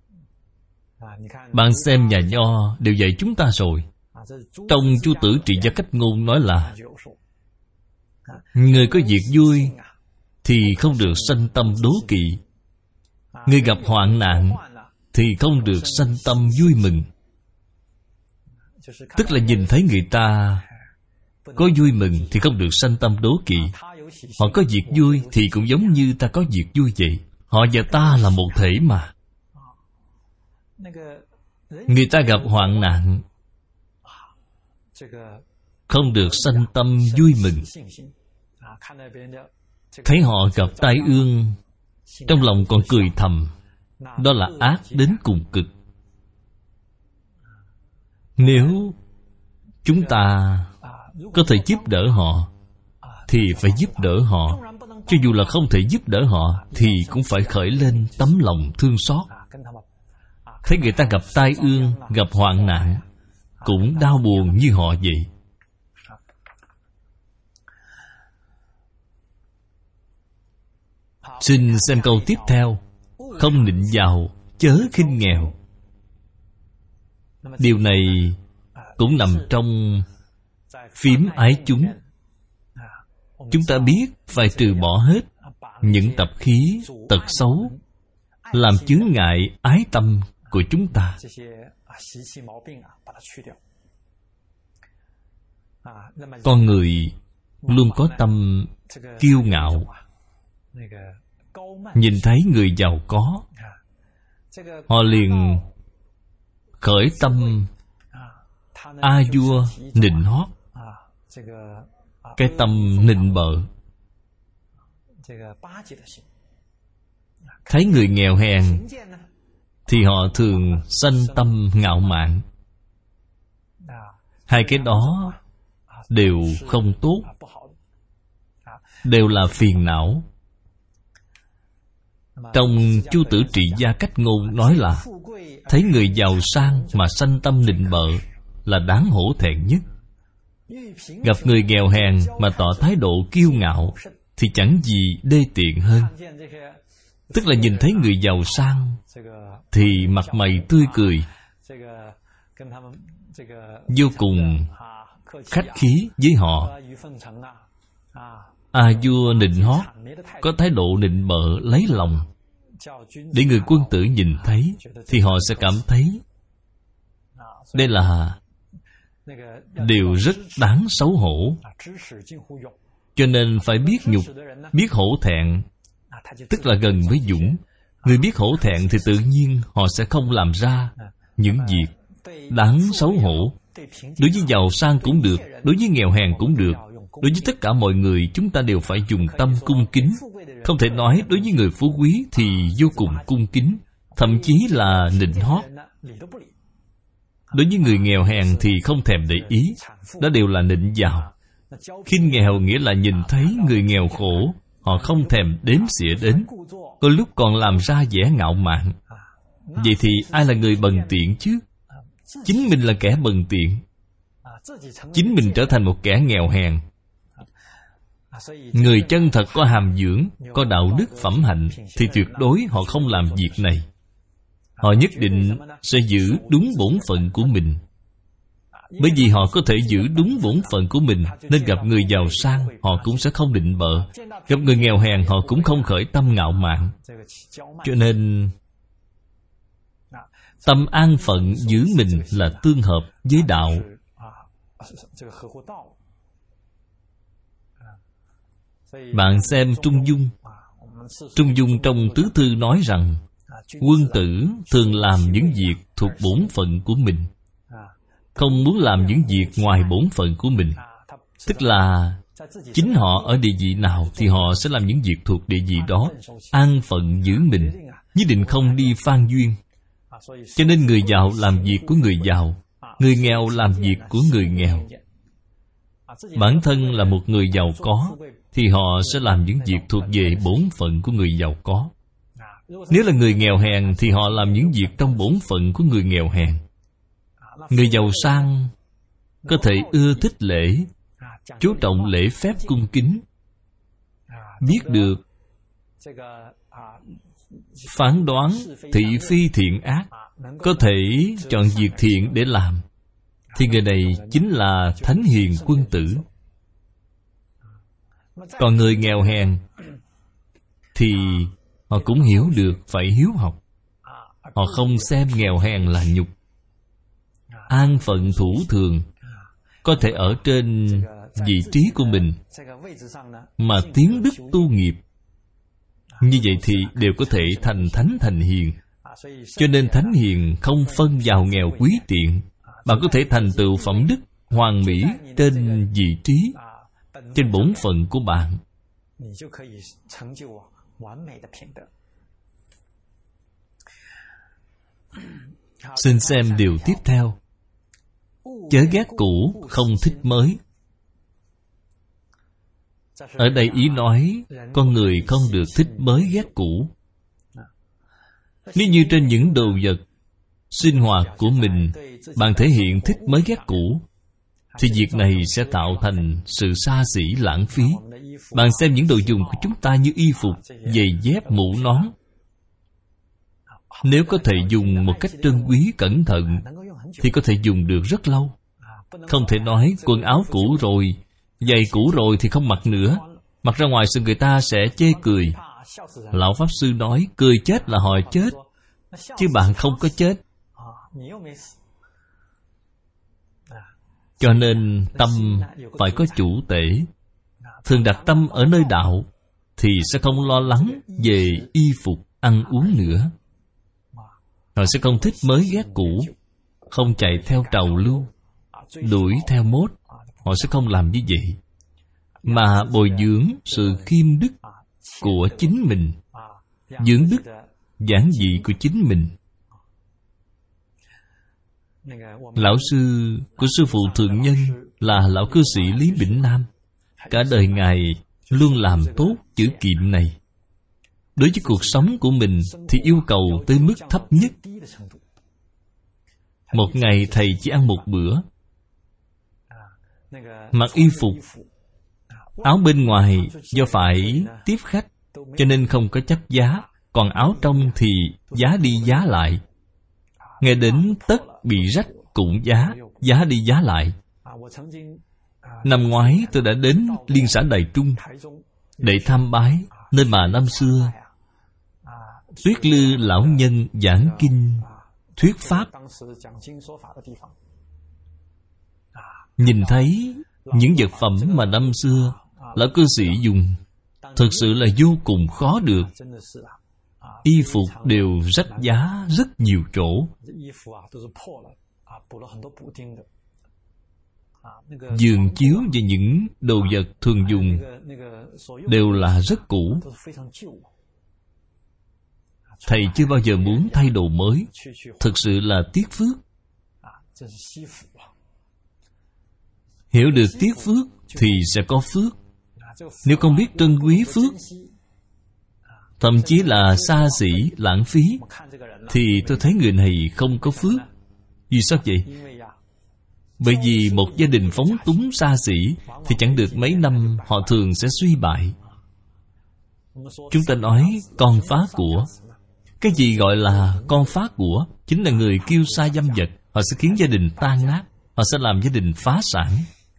Bạn xem nhà Nho đều dạy chúng ta rồi. Trong Chu Tử Trị Gia Cách Ngôn nói là người có việc vui thì không được sanh tâm đố kỵ. Người gặp hoạn nạn thì không được sanh tâm vui mừng. Tức là nhìn thấy người ta có vui mừng thì không được sanh tâm đố kỵ. Họ có việc vui thì cũng giống như ta có việc vui vậy. Họ và ta là một thể mà. Người ta gặp hoạn nạn không được sanh tâm vui mừng. Thấy họ gặp tai ương, trong lòng còn cười thầm. Đó là ác đến cùng cực. Nếu chúng ta có thể giúp đỡ họ thì phải giúp đỡ họ. Cho dù là không thể giúp đỡ họ thì cũng phải khởi lên tấm lòng thương xót. Thấy người ta gặp tai ương, gặp hoạn nạn, cũng đau buồn như họ vậy. Xin xem câu tiếp theo. Không nịnh giàu, chớ khinh nghèo. Điều này cũng nằm trong phím ái chúng. Chúng ta biết phải trừ bỏ hết những tập khí, tật xấu làm chướng ngại ái tâm của chúng ta. Con người luôn có tâm kiêu ngạo. Nhìn thấy người giàu có, họ liền khởi tâm A vua nịnh hót, cái tâm nịnh bợ. Thấy người nghèo hèn thì họ thường sanh tâm ngạo mạn. Hai cái đó đều không tốt, đều là phiền não. Trong Chu Tử Trị Gia Cách Ngôn nói là thấy người giàu sang mà sanh tâm nịnh bợ là đáng hổ thẹn nhất. Gặp người nghèo hèn mà tỏ thái độ kiêu ngạo thì chẳng gì đê tiện hơn. Tức là nhìn thấy người giàu sang thì mặt mày tươi cười, vô cùng khách khí với họ. A vua nịnh hót có thái độ nịnh bợ lấy lòng, để người quân tử nhìn thấy thì họ sẽ cảm thấy đây là điều rất đáng xấu hổ. Cho nên phải biết nhục, biết hổ thẹn, tức là gần với dũng. Người biết hổ thẹn thì tự nhiên họ sẽ không làm ra những việc đáng xấu hổ. Đối với giàu sang cũng được, đối với nghèo hèn cũng được. Đối với tất cả mọi người, chúng ta đều phải dùng tâm cung kính. Không thể nói đối với người phú quý thì vô cùng cung kính, thậm chí là nịnh hót. Đối với người nghèo hèn thì không thèm để ý. Đó đều là nịnh vào. Khinh nghèo nghĩa là nhìn thấy người nghèo khổ, họ không thèm đếm xỉa đến, có lúc còn làm ra vẻ ngạo mạn. Vậy thì ai là người bần tiện chứ? Chính mình là kẻ bần tiện. Chính mình trở thành một kẻ nghèo hèn. Người chân thật có hàm dưỡng, có đạo đức phẩm hạnh thì tuyệt đối họ không làm việc này. Họ nhất định sẽ giữ đúng bổn phận của mình. Bởi vì họ có thể giữ đúng bổn phận của mình, nên gặp người giàu sang họ cũng sẽ không định bợ, gặp người nghèo hèn họ cũng không khởi tâm ngạo mạn. Cho nên tâm an phận giữ mình là tương hợp với đạo. Bạn xem Trung Dung. Trung Dung trong tứ thư nói rằng quân tử thường làm những việc thuộc bổn phận của mình, không muốn làm những việc ngoài bổn phận của mình. Tức là chính họ ở địa vị nào thì họ sẽ làm những việc thuộc địa vị đó. An phận giữ mình, nhất định không đi phan duyên. Cho nên người giàu làm việc của người giàu, người nghèo làm việc của người nghèo. Bản thân là một người giàu có thì họ sẽ làm những việc thuộc về bổn phận của người giàu có. Nếu là người nghèo hèn thì họ làm những việc trong bổn phận của người nghèo hèn. Người giàu sang có thể ưa thích lễ, chú trọng lễ phép cung kính, biết được phán đoán thị phi thiện ác, có thể chọn việc thiện để làm, thì người này chính là thánh hiền quân tử. Còn người nghèo hèn thì họ cũng hiểu được phải hiếu học. Họ không xem nghèo hèn là nhục. An phận thủ thường, có thể ở trên vị trí của mình mà tiến đức tu nghiệp. Như vậy thì đều có thể thành thánh thành hiền. Cho nên thánh hiền không phân giàu nghèo quý tiện. Bạn có thể thành tựu phẩm đức hoàn mỹ trên vị trí, trên bổn phận của bạn. Xin xem điều tiếp theo. Chớ ghét cũ, không thích mới. Ở đây ý nói con người không được thích mới ghét cũ. Nếu như trên những đồ vật sinh hoạt của mình bạn thể hiện thích mới ghét cũ, thì việc này sẽ tạo thành sự xa xỉ lãng phí. Bạn xem những đồ dùng của chúng ta như y phục, giày dép, mũ nón. Nếu có thể dùng một cách trân quý, cẩn thận thì có thể dùng được rất lâu. Không thể nói quần áo cũ rồi, giày cũ rồi thì không mặc nữa. Mặc ra ngoài sự người ta sẽ chê cười. Lão Pháp Sư nói cười chết là họ chết, chứ bạn không có chết. Cho nên tâm phải có chủ tể. Thường đặt tâm ở nơi đạo thì sẽ không lo lắng về y phục, ăn uống nữa. Họ sẽ không thích mới ghét cũ, không chạy theo trào lưu. đuổi theo mốt, họ sẽ không làm như vậy, mà bồi dưỡng sự khiêm đức của chính mình, dưỡng đức giản dị của chính mình. Lão sư của sư phụ thượng nhân là lão cư sĩ Lý Bỉnh Nam. Cả đời Ngài luôn làm tốt chữ kiệm này. Đối với cuộc sống của mình thì yêu cầu tới mức thấp nhất. Một ngày Thầy chỉ ăn một bữa, mặc y phục, áo bên ngoài do phải tiếp khách cho nên không có chấp giá, còn áo trong thì giá đi giá lại. Nghe đến tất bị rách cũng giá đi giá lại. Năm ngoái tôi đã đến Liên xã Đài Trung để tham bái nơi mà năm xưa Tuyết Lư lão nhân giảng kinh thuyết pháp. Nhìn thấy những vật phẩm mà năm xưa lão cư sĩ dùng, thực sự là vô cùng khó được. Y phục đều rách giá rất nhiều chỗ. Giường chiếu và những đồ vật thường dùng đều là rất cũ. Thầy chưa bao giờ muốn thay đồ mới, thực sự là tiếc phước. Hiểu được tiếc phước thì sẽ có phước. Nếu không biết trân quý phước, thậm chí là xa xỉ, lãng phí, thì tôi thấy người này không có phước. Vì sao vậy? Bởi vì một gia đình phóng túng xa xỉ thì chẳng được mấy năm họ thường sẽ suy bại. Chúng ta nói con phá của. Cái gì gọi là con phá của? Chính là người kiêu sa dâm vật. Họ sẽ khiến gia đình tan nát, họ sẽ làm gia đình phá sản.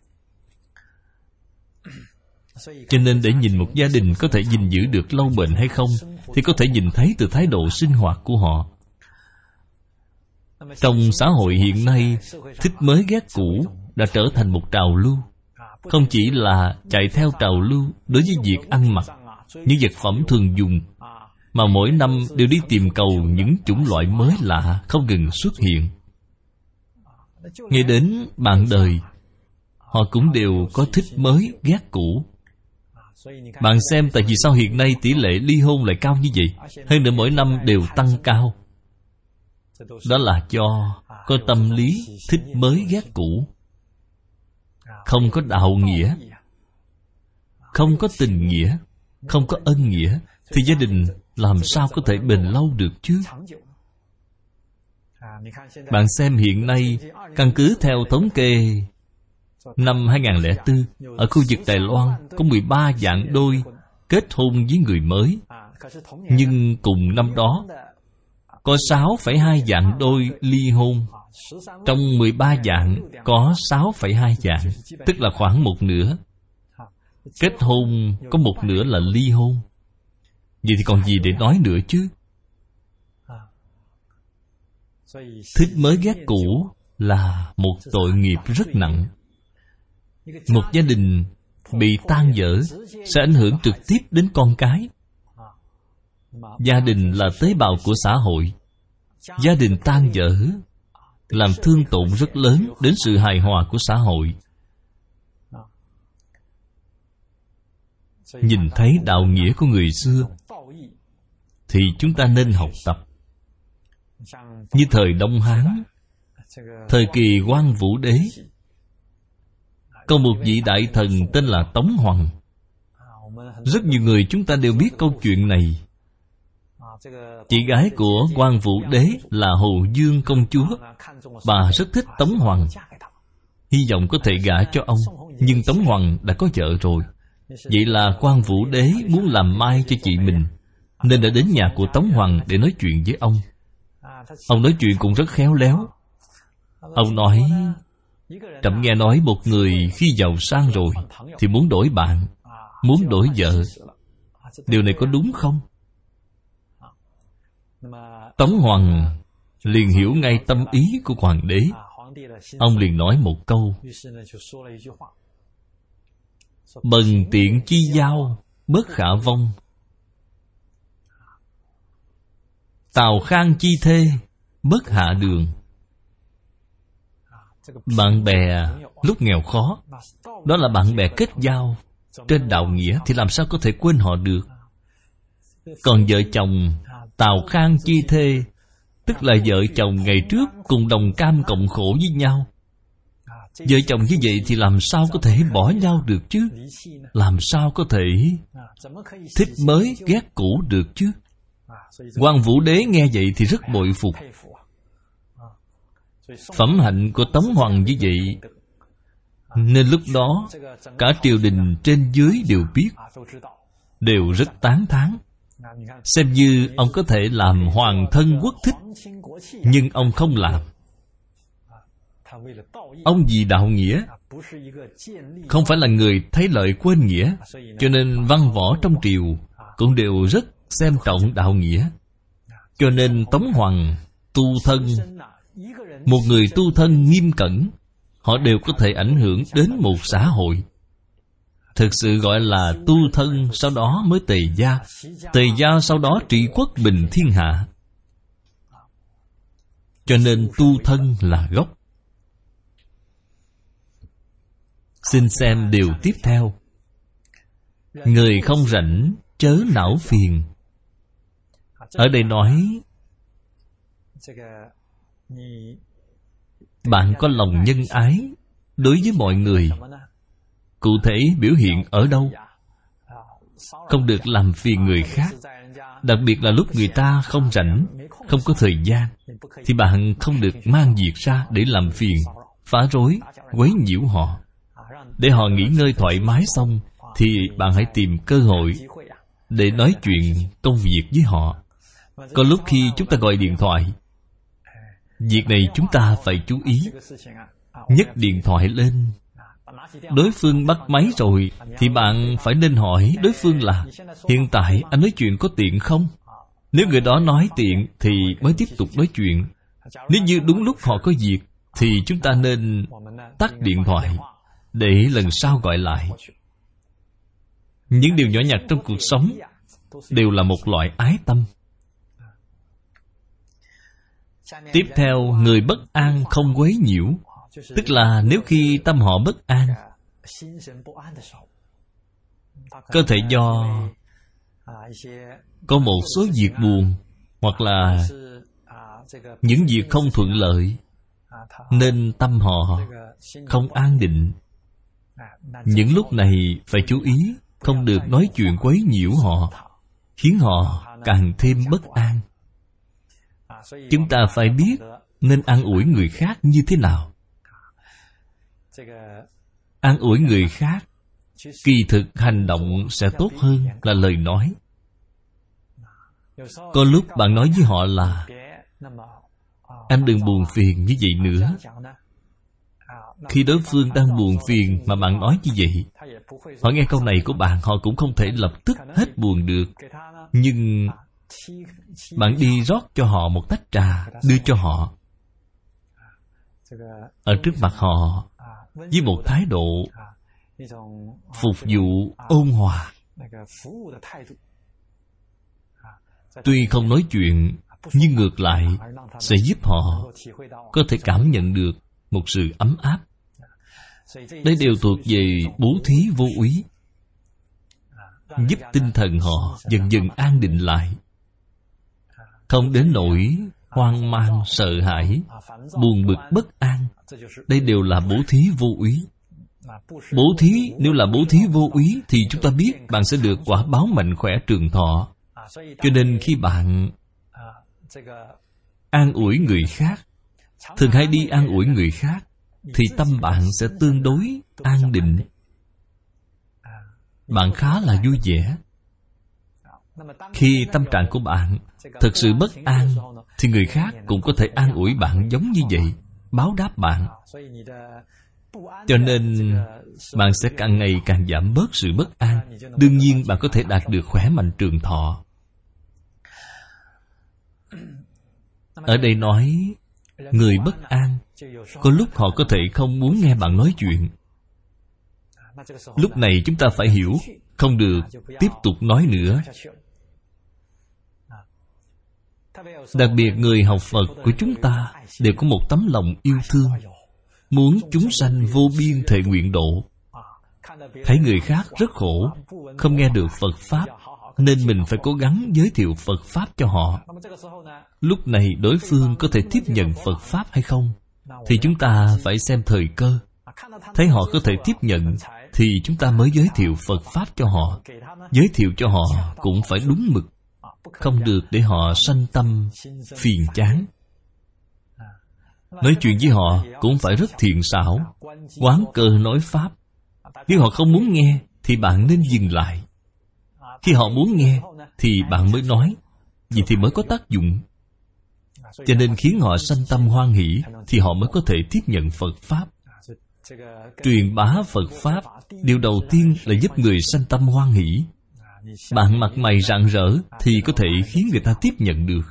Cho nên để nhìn một gia đình có thể gìn giữ được lâu bền hay không thì có thể nhìn thấy từ thái độ sinh hoạt của họ. Trong xã hội hiện nay, thích mới ghét cũ đã trở thành một trào lưu. Không chỉ là chạy theo trào lưu đối với việc ăn mặc, những vật phẩm thường dùng, mà mỗi năm đều đi tìm cầu những chủng loại mới lạ không ngừng xuất hiện. Nghe đến bạn đời, họ cũng đều có thích mới ghét cũ. Bạn xem tại vì sao hiện nay tỷ lệ ly hôn lại cao như vậy, hơn nữa mỗi năm đều tăng cao. Đó là do có tâm lý thích mới ghét cũ, không có đạo nghĩa, không có tình nghĩa, không có ân nghĩa, thì gia đình làm sao có thể bền lâu được chứ? Bạn xem hiện nay, căn cứ theo thống kê năm 2004, ở khu vực Đài Loan có 13 dạng đôi kết hôn với người mới. Nhưng cùng năm đó, có 6,2 dạng đôi ly hôn. Trong 13 dạng có 6,2 dạng, tức là khoảng một nửa. Kết hôn có một nửa là ly hôn. Vậy thì còn gì để nói nữa chứ? Thích mới ghét cũ là một tội nghiệp rất nặng. Một gia đình bị tan vỡ sẽ ảnh hưởng trực tiếp đến con cái. Gia đình là tế bào của xã hội. Gia đình tan vỡ làm thương tổn rất lớn đến sự hài hòa của xã hội. Nhìn thấy đạo nghĩa của người xưa thì chúng ta nên học tập. Như thời Đông Hán, thời kỳ Quang Vũ Đế, có một vị đại thần tên là Tống Hoằng. Rất nhiều người chúng ta đều biết câu chuyện này. Chị gái của Quang Vũ Đế là Hồ Dương công chúa. Bà rất thích Tống Hoằng, hy vọng có thể gả cho ông. Nhưng Tống Hoằng đã có vợ rồi. Vậy là Quang Vũ Đế muốn làm mai cho chị mình, nên đã đến nhà của Tống Hoằng để nói chuyện với ông. Ông nói chuyện cũng rất khéo léo. Ông nói, trẫm nghe nói một người khi giàu sang rồi thì muốn đổi bạn, muốn đổi vợ. Điều này có đúng không? Tống Hoằng liền hiểu ngay tâm ý của hoàng đế. Ông liền nói một câu: bần tiện chi giao, bất khả vong. Tào khang chi thê, bất hạ đường. Bạn bè lúc nghèo khó, đó là bạn bè kết giao trên đạo nghĩa, thì làm sao có thể quên họ được. Còn vợ chồng Tào Khang chi thê, tức là vợ chồng ngày trước cùng đồng cam cộng khổ với nhau. Vợ chồng như vậy thì làm sao có thể bỏ nhau được chứ? Làm sao có thể thích mới ghét cũ được chứ? Quan Vũ Đế nghe vậy thì rất bội phục. Phẩm hạnh của Tống Hoằng như vậy, nên lúc đó cả triều đình trên dưới đều biết, đều rất tán thán. Xem như ông có thể làm hoàng thân quốc thích, nhưng ông không làm. Ông vì đạo nghĩa, không phải là người thấy lợi quên nghĩa, cho nên văn võ trong triều cũng đều rất xem trọng đạo nghĩa. Cho nên Tống Hoằng tu thân, một người tu thân nghiêm cẩn, họ đều có thể ảnh hưởng đến một xã hội. Thực sự gọi là tu thân, sau đó mới tề gia. Tề gia sau đó trị quốc bình thiên hạ. Cho nên tu thân là gốc. Xin xem điều tiếp theo. Người không rảnh chớ não phiền. Ở đây nói bạn có lòng nhân ái đối với mọi người. Cụ thể biểu hiện ở đâu? Không được làm phiền người khác. Đặc biệt là lúc người ta không rảnh, không có thời gian, thì bạn không được mang việc ra để làm phiền, phá rối, quấy nhiễu họ. Để họ nghỉ ngơi thoải mái xong, thì bạn hãy tìm cơ hội để nói chuyện công việc với họ. Có lúc khi chúng ta gọi điện thoại, việc này chúng ta phải chú ý. Nhấc điện thoại lên, đối phương bắt máy rồi, thì bạn phải nên hỏi đối phương là hiện tại anh nói chuyện có tiện không? Nếu người đó nói tiện thì mới tiếp tục nói chuyện. Nếu như đúng lúc họ có việc, thì chúng ta nên tắt điện thoại để lần sau gọi lại. Những điều nhỏ nhặt trong cuộc sống đều là một loại ái tâm. Tiếp theo, người bất an không quấy nhiễu. Tức là nếu khi tâm họ bất an, có thể do có một số việc buồn, hoặc là những việc không thuận lợi, nên tâm họ không an định. Những lúc này phải chú ý, không được nói chuyện quấy nhiễu họ, khiến họ càng thêm bất an. Chúng ta phải biết nên an ủi người khác như thế nào. An ủi người khác, kỳ thực hành động sẽ tốt hơn là lời nói. Có lúc bạn nói với họ là anh đừng buồn phiền như vậy nữa. Khi đối phương đang buồn phiền mà bạn nói như vậy, họ nghe câu này của bạn, họ cũng không thể lập tức hết buồn được. Nhưng bạn đi rót cho họ một tách trà, đưa cho họ, ở trước mặt họ, với một thái độ phục vụ ôn hòa. Tuy không nói chuyện, nhưng ngược lại sẽ giúp họ có thể cảm nhận được một sự ấm áp. Đây đều thuộc về bố thí vô úy, giúp tinh thần họ dần dần an định lại, không đến nỗi hoang mang, sợ hãi, buồn bực, bất an. Đây đều là bố thí vô úy. Bố thí, nếu là bố thí vô úy thì chúng ta biết bạn sẽ được quả báo mạnh khỏe trường thọ. Cho nên khi bạn an ủi người khác, thường hay đi an ủi người khác, thì tâm bạn sẽ tương đối an định. Bạn khá là vui vẻ. Khi tâm trạng của bạn thực sự bất an, thì người khác cũng có thể an ủi bạn giống như vậy, báo đáp bạn. Cho nên bạn sẽ càng ngày càng giảm bớt sự bất an. Đương nhiên bạn có thể đạt được khỏe mạnh trường thọ. Ở đây nói người bất an, có lúc họ có thể không muốn nghe bạn nói chuyện. Lúc này chúng ta phải hiểu, không được tiếp tục nói nữa. Đặc biệt người học Phật của chúng ta đều có một tấm lòng yêu thương. muốn chúng sanh vô biên thệ nguyện độ. Thấy người khác rất khổ, không nghe được Phật Pháp, nên mình phải cố gắng giới thiệu Phật Pháp cho họ. Lúc này đối phương có thể tiếp nhận Phật Pháp hay không, thì chúng ta phải xem thời cơ. Thấy họ có thể tiếp nhận, thì chúng ta mới giới thiệu Phật Pháp cho họ. Giới thiệu cho họ cũng phải đúng mực, không được để họ sanh tâm phiền chán. Nói chuyện với họ cũng phải rất thiện xảo, quán cơ nói Pháp. Nếu họ không muốn nghe, thì bạn nên dừng lại. Khi họ muốn nghe, thì bạn mới nói, vì thì mới có tác dụng. Cho nên khiến họ sanh tâm hoan hỷ, thì họ mới có thể tiếp nhận Phật Pháp. Truyền bá Phật Pháp, điều đầu tiên là giúp người sanh tâm hoan hỷ. Bạn mặt mày rạng rỡ thì có thể khiến người ta tiếp nhận được.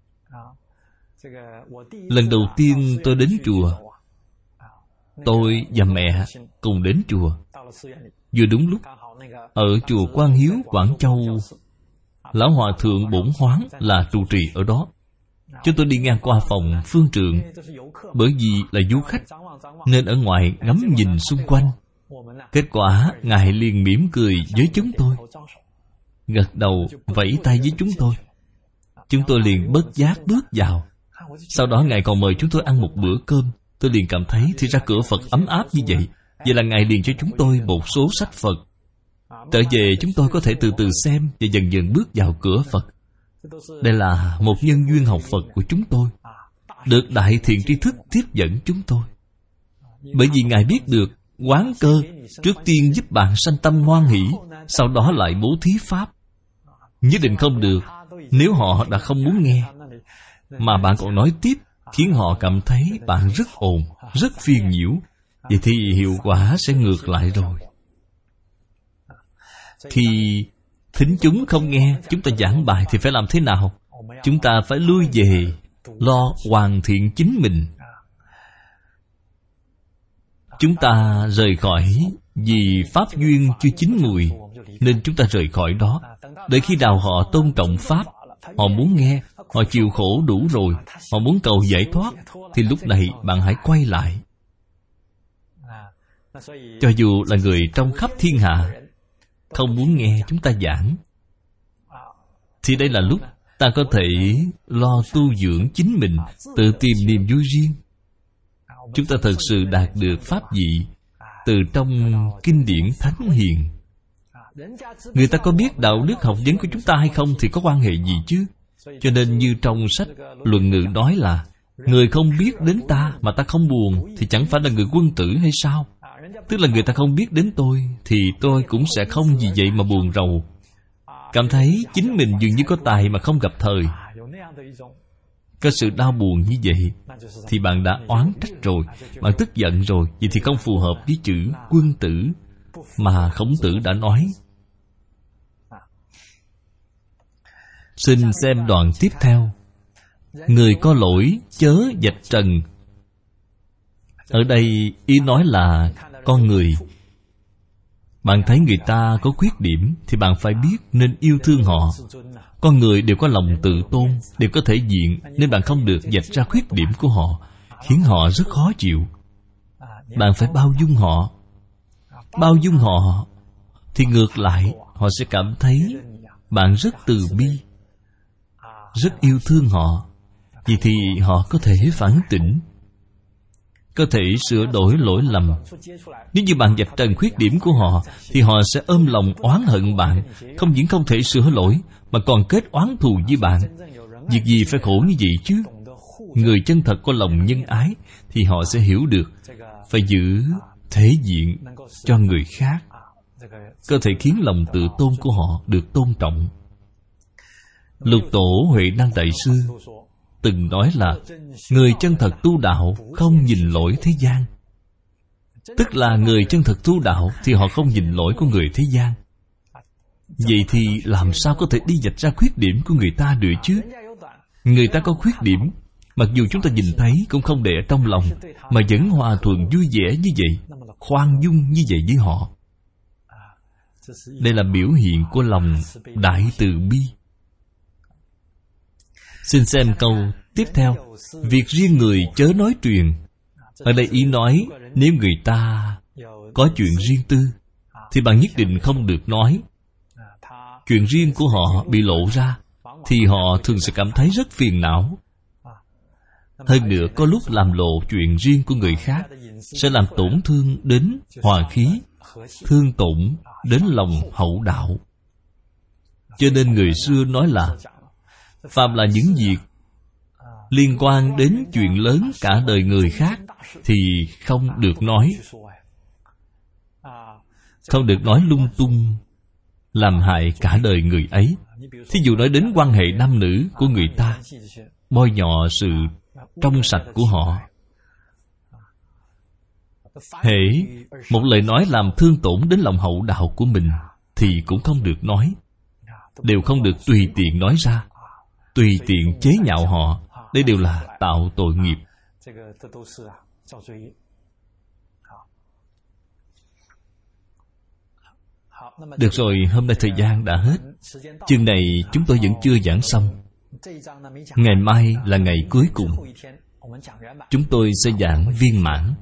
Lần đầu tiên tôi đến chùa, tôi và mẹ cùng đến chùa. Vừa đúng lúc, ở chùa Quang Hiếu, Quảng Châu, Lão Hòa Thượng Bổn Hoáng là trụ trì ở đó. Chúng tôi đi ngang qua phòng phương trượng. Bởi vì là du khách, nên ở ngoài ngắm nhìn xung quanh. Kết quả, Ngài liền mỉm cười với chúng tôi, gật đầu, vẫy tay với chúng tôi. Chúng tôi liền bất giác bước vào. Sau đó Ngài còn mời chúng tôi ăn một bữa cơm. Tôi liền cảm thấy thì ra cửa Phật ấm áp như vậy. Vậy là Ngài liền cho chúng tôi một số sách Phật. Trở về chúng tôi có thể từ từ xem và dần dần bước vào cửa Phật. Đây là một nhân duyên học Phật của chúng tôi, được đại thiện tri thức tiếp dẫn chúng tôi. Bởi vì Ngài biết được quán cơ trước tiên giúp bạn sanh tâm hoan hỷ, sau đó lại bố thí Pháp. Nhất định không được nếu họ đã không muốn nghe, mà bạn còn nói tiếp, khiến họ cảm thấy bạn rất ồn, rất phiền nhiễu. Vậy thì hiệu quả sẽ ngược lại rồi. Khi thính chúng không nghe chúng ta giảng bài thì phải làm thế nào? Chúng ta phải lui về, lo hoàn thiện chính mình. Chúng ta rời khỏi vì Pháp duyên chưa chín mùi, nên chúng ta rời khỏi đó. Để khi nào họ tôn trọng Pháp, họ muốn nghe, họ chịu khổ đủ rồi, họ muốn cầu giải thoát, thì lúc này bạn hãy quay lại. Cho dù là người trong khắp thiên hạ không muốn nghe chúng ta giảng, thì đây là lúc ta có thể lo tu dưỡng chính mình, tự tìm niềm vui riêng. Chúng ta thật sự đạt được pháp vị từ trong kinh điển thánh hiền. Người ta có biết đạo đức học vấn của chúng ta hay không thì có quan hệ gì chứ? Cho nên như trong sách Luận Ngữ nói là, người không biết đến ta mà ta không buồn thì chẳng phải là người quân tử hay sao? Tức là người ta không biết đến tôi thì tôi cũng sẽ không vì vậy mà buồn rầu, cảm thấy chính mình dường như có tài mà không gặp thời. Có sự đau buồn như vậy thì bạn đã oán trách rồi, bạn tức giận rồi. Vậy thì không phù hợp với chữ quân tử mà Khổng Tử đã nói. Xin xem đoạn tiếp theo. Người có lỗi chớ vạch trần. Ở đây ý nói là con người. Bạn thấy người ta có khuyết điểm thì bạn phải biết nên yêu thương họ. Con người đều có lòng tự tôn, đều có thể diện, nên bạn không được vạch ra khuyết điểm của họ, khiến họ rất khó chịu. Bạn phải bao dung họ. Bao dung họ thì ngược lại họ sẽ cảm thấy bạn rất từ bi, rất yêu thương họ. Vì thì họ có thể phản tỉnh, có thể sửa đổi lỗi lầm. Nếu như bạn vạch trần khuyết điểm của họ thì họ sẽ ôm lòng oán hận bạn, không những không thể sửa lỗi mà còn kết oán thù với bạn. Việc gì phải khổ như vậy chứ? Người chân thật có lòng nhân ái thì họ sẽ hiểu được phải giữ thể diện cho người khác, có thể khiến lòng tự tôn của họ được tôn trọng. Lục Tổ Huệ Năng Đại Sư từng nói là người chân thật tu đạo không nhìn lỗi thế gian. Tức là người chân thật tu đạo thì họ không nhìn lỗi của người thế gian. Vậy thì làm sao có thể đi vạch ra khuyết điểm của người ta được chứ? Người ta có khuyết điểm, mặc dù chúng ta nhìn thấy cũng không để ở trong lòng, mà vẫn hòa thuận vui vẻ như vậy, khoan dung như vậy với họ. Đây là biểu hiện của lòng đại từ bi. Xin xem câu tiếp theo. Việc riêng người chớ nói truyền. Ở đây ý nói, nếu người ta có chuyện riêng tư thì bạn nhất định không được nói. Chuyện riêng của họ bị lộ ra thì họ thường sẽ cảm thấy rất phiền não. Hơn nữa, có lúc làm lộ chuyện riêng của người khác sẽ làm tổn thương đến hòa khí, thương tổn đến lòng hậu đạo. Cho nên người xưa nói là phàm là những việc liên quan đến chuyện lớn cả đời người khác thì không được nói. Không được nói lung tung, làm hại cả đời người ấy. Thí dụ nói đến quan hệ nam nữ của người ta, bôi nhọ sự trong sạch của họ. Hễ một lời nói làm thương tổn đến lòng hậu đạo của mình thì cũng không được nói. Đều không được tùy tiện nói ra, tùy tiện chế nhạo họ. Đây đều là tạo tội nghiệp. Được rồi, hôm nay thời gian đã hết. Chương này chúng tôi vẫn chưa giảng xong. Ngày mai là ngày cuối cùng. Chúng tôi sẽ giảng viên mãn.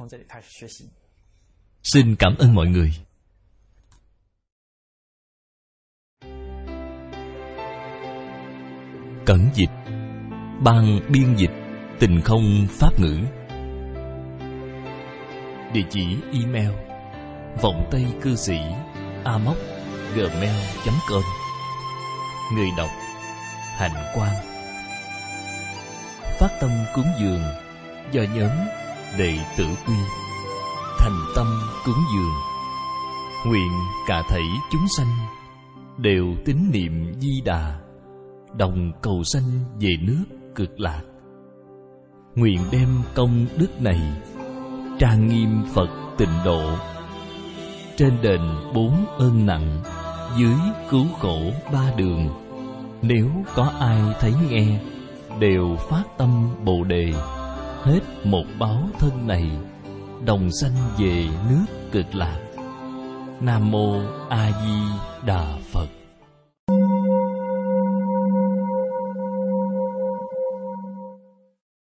Xin cảm ơn mọi người. Cẩn dịch, ban biên dịch Tình Không Pháp Ngữ. Địa chỉ email vọng tây cư sĩ amos@gmail.com. Người đọc Hạnh Quang. Phát tâm cúng dường do nhóm Đệ Tử Quy. Thành tâm cúng dường, nguyện cả thảy chúng sanh đều tín niệm Di Đà, đồng cầu sanh về nước Cực Lạc. Nguyện đem công đức này trang nghiêm Phật Tịnh Độ, trên đền 4 ơn nặng, dưới cứu khổ 3 đường. Nếu có ai thấy nghe, đều phát tâm Bồ Đề, hết một báo thân này, đồng sanh về nước Cực Lạc. Nam Mô A Di Đà Phật.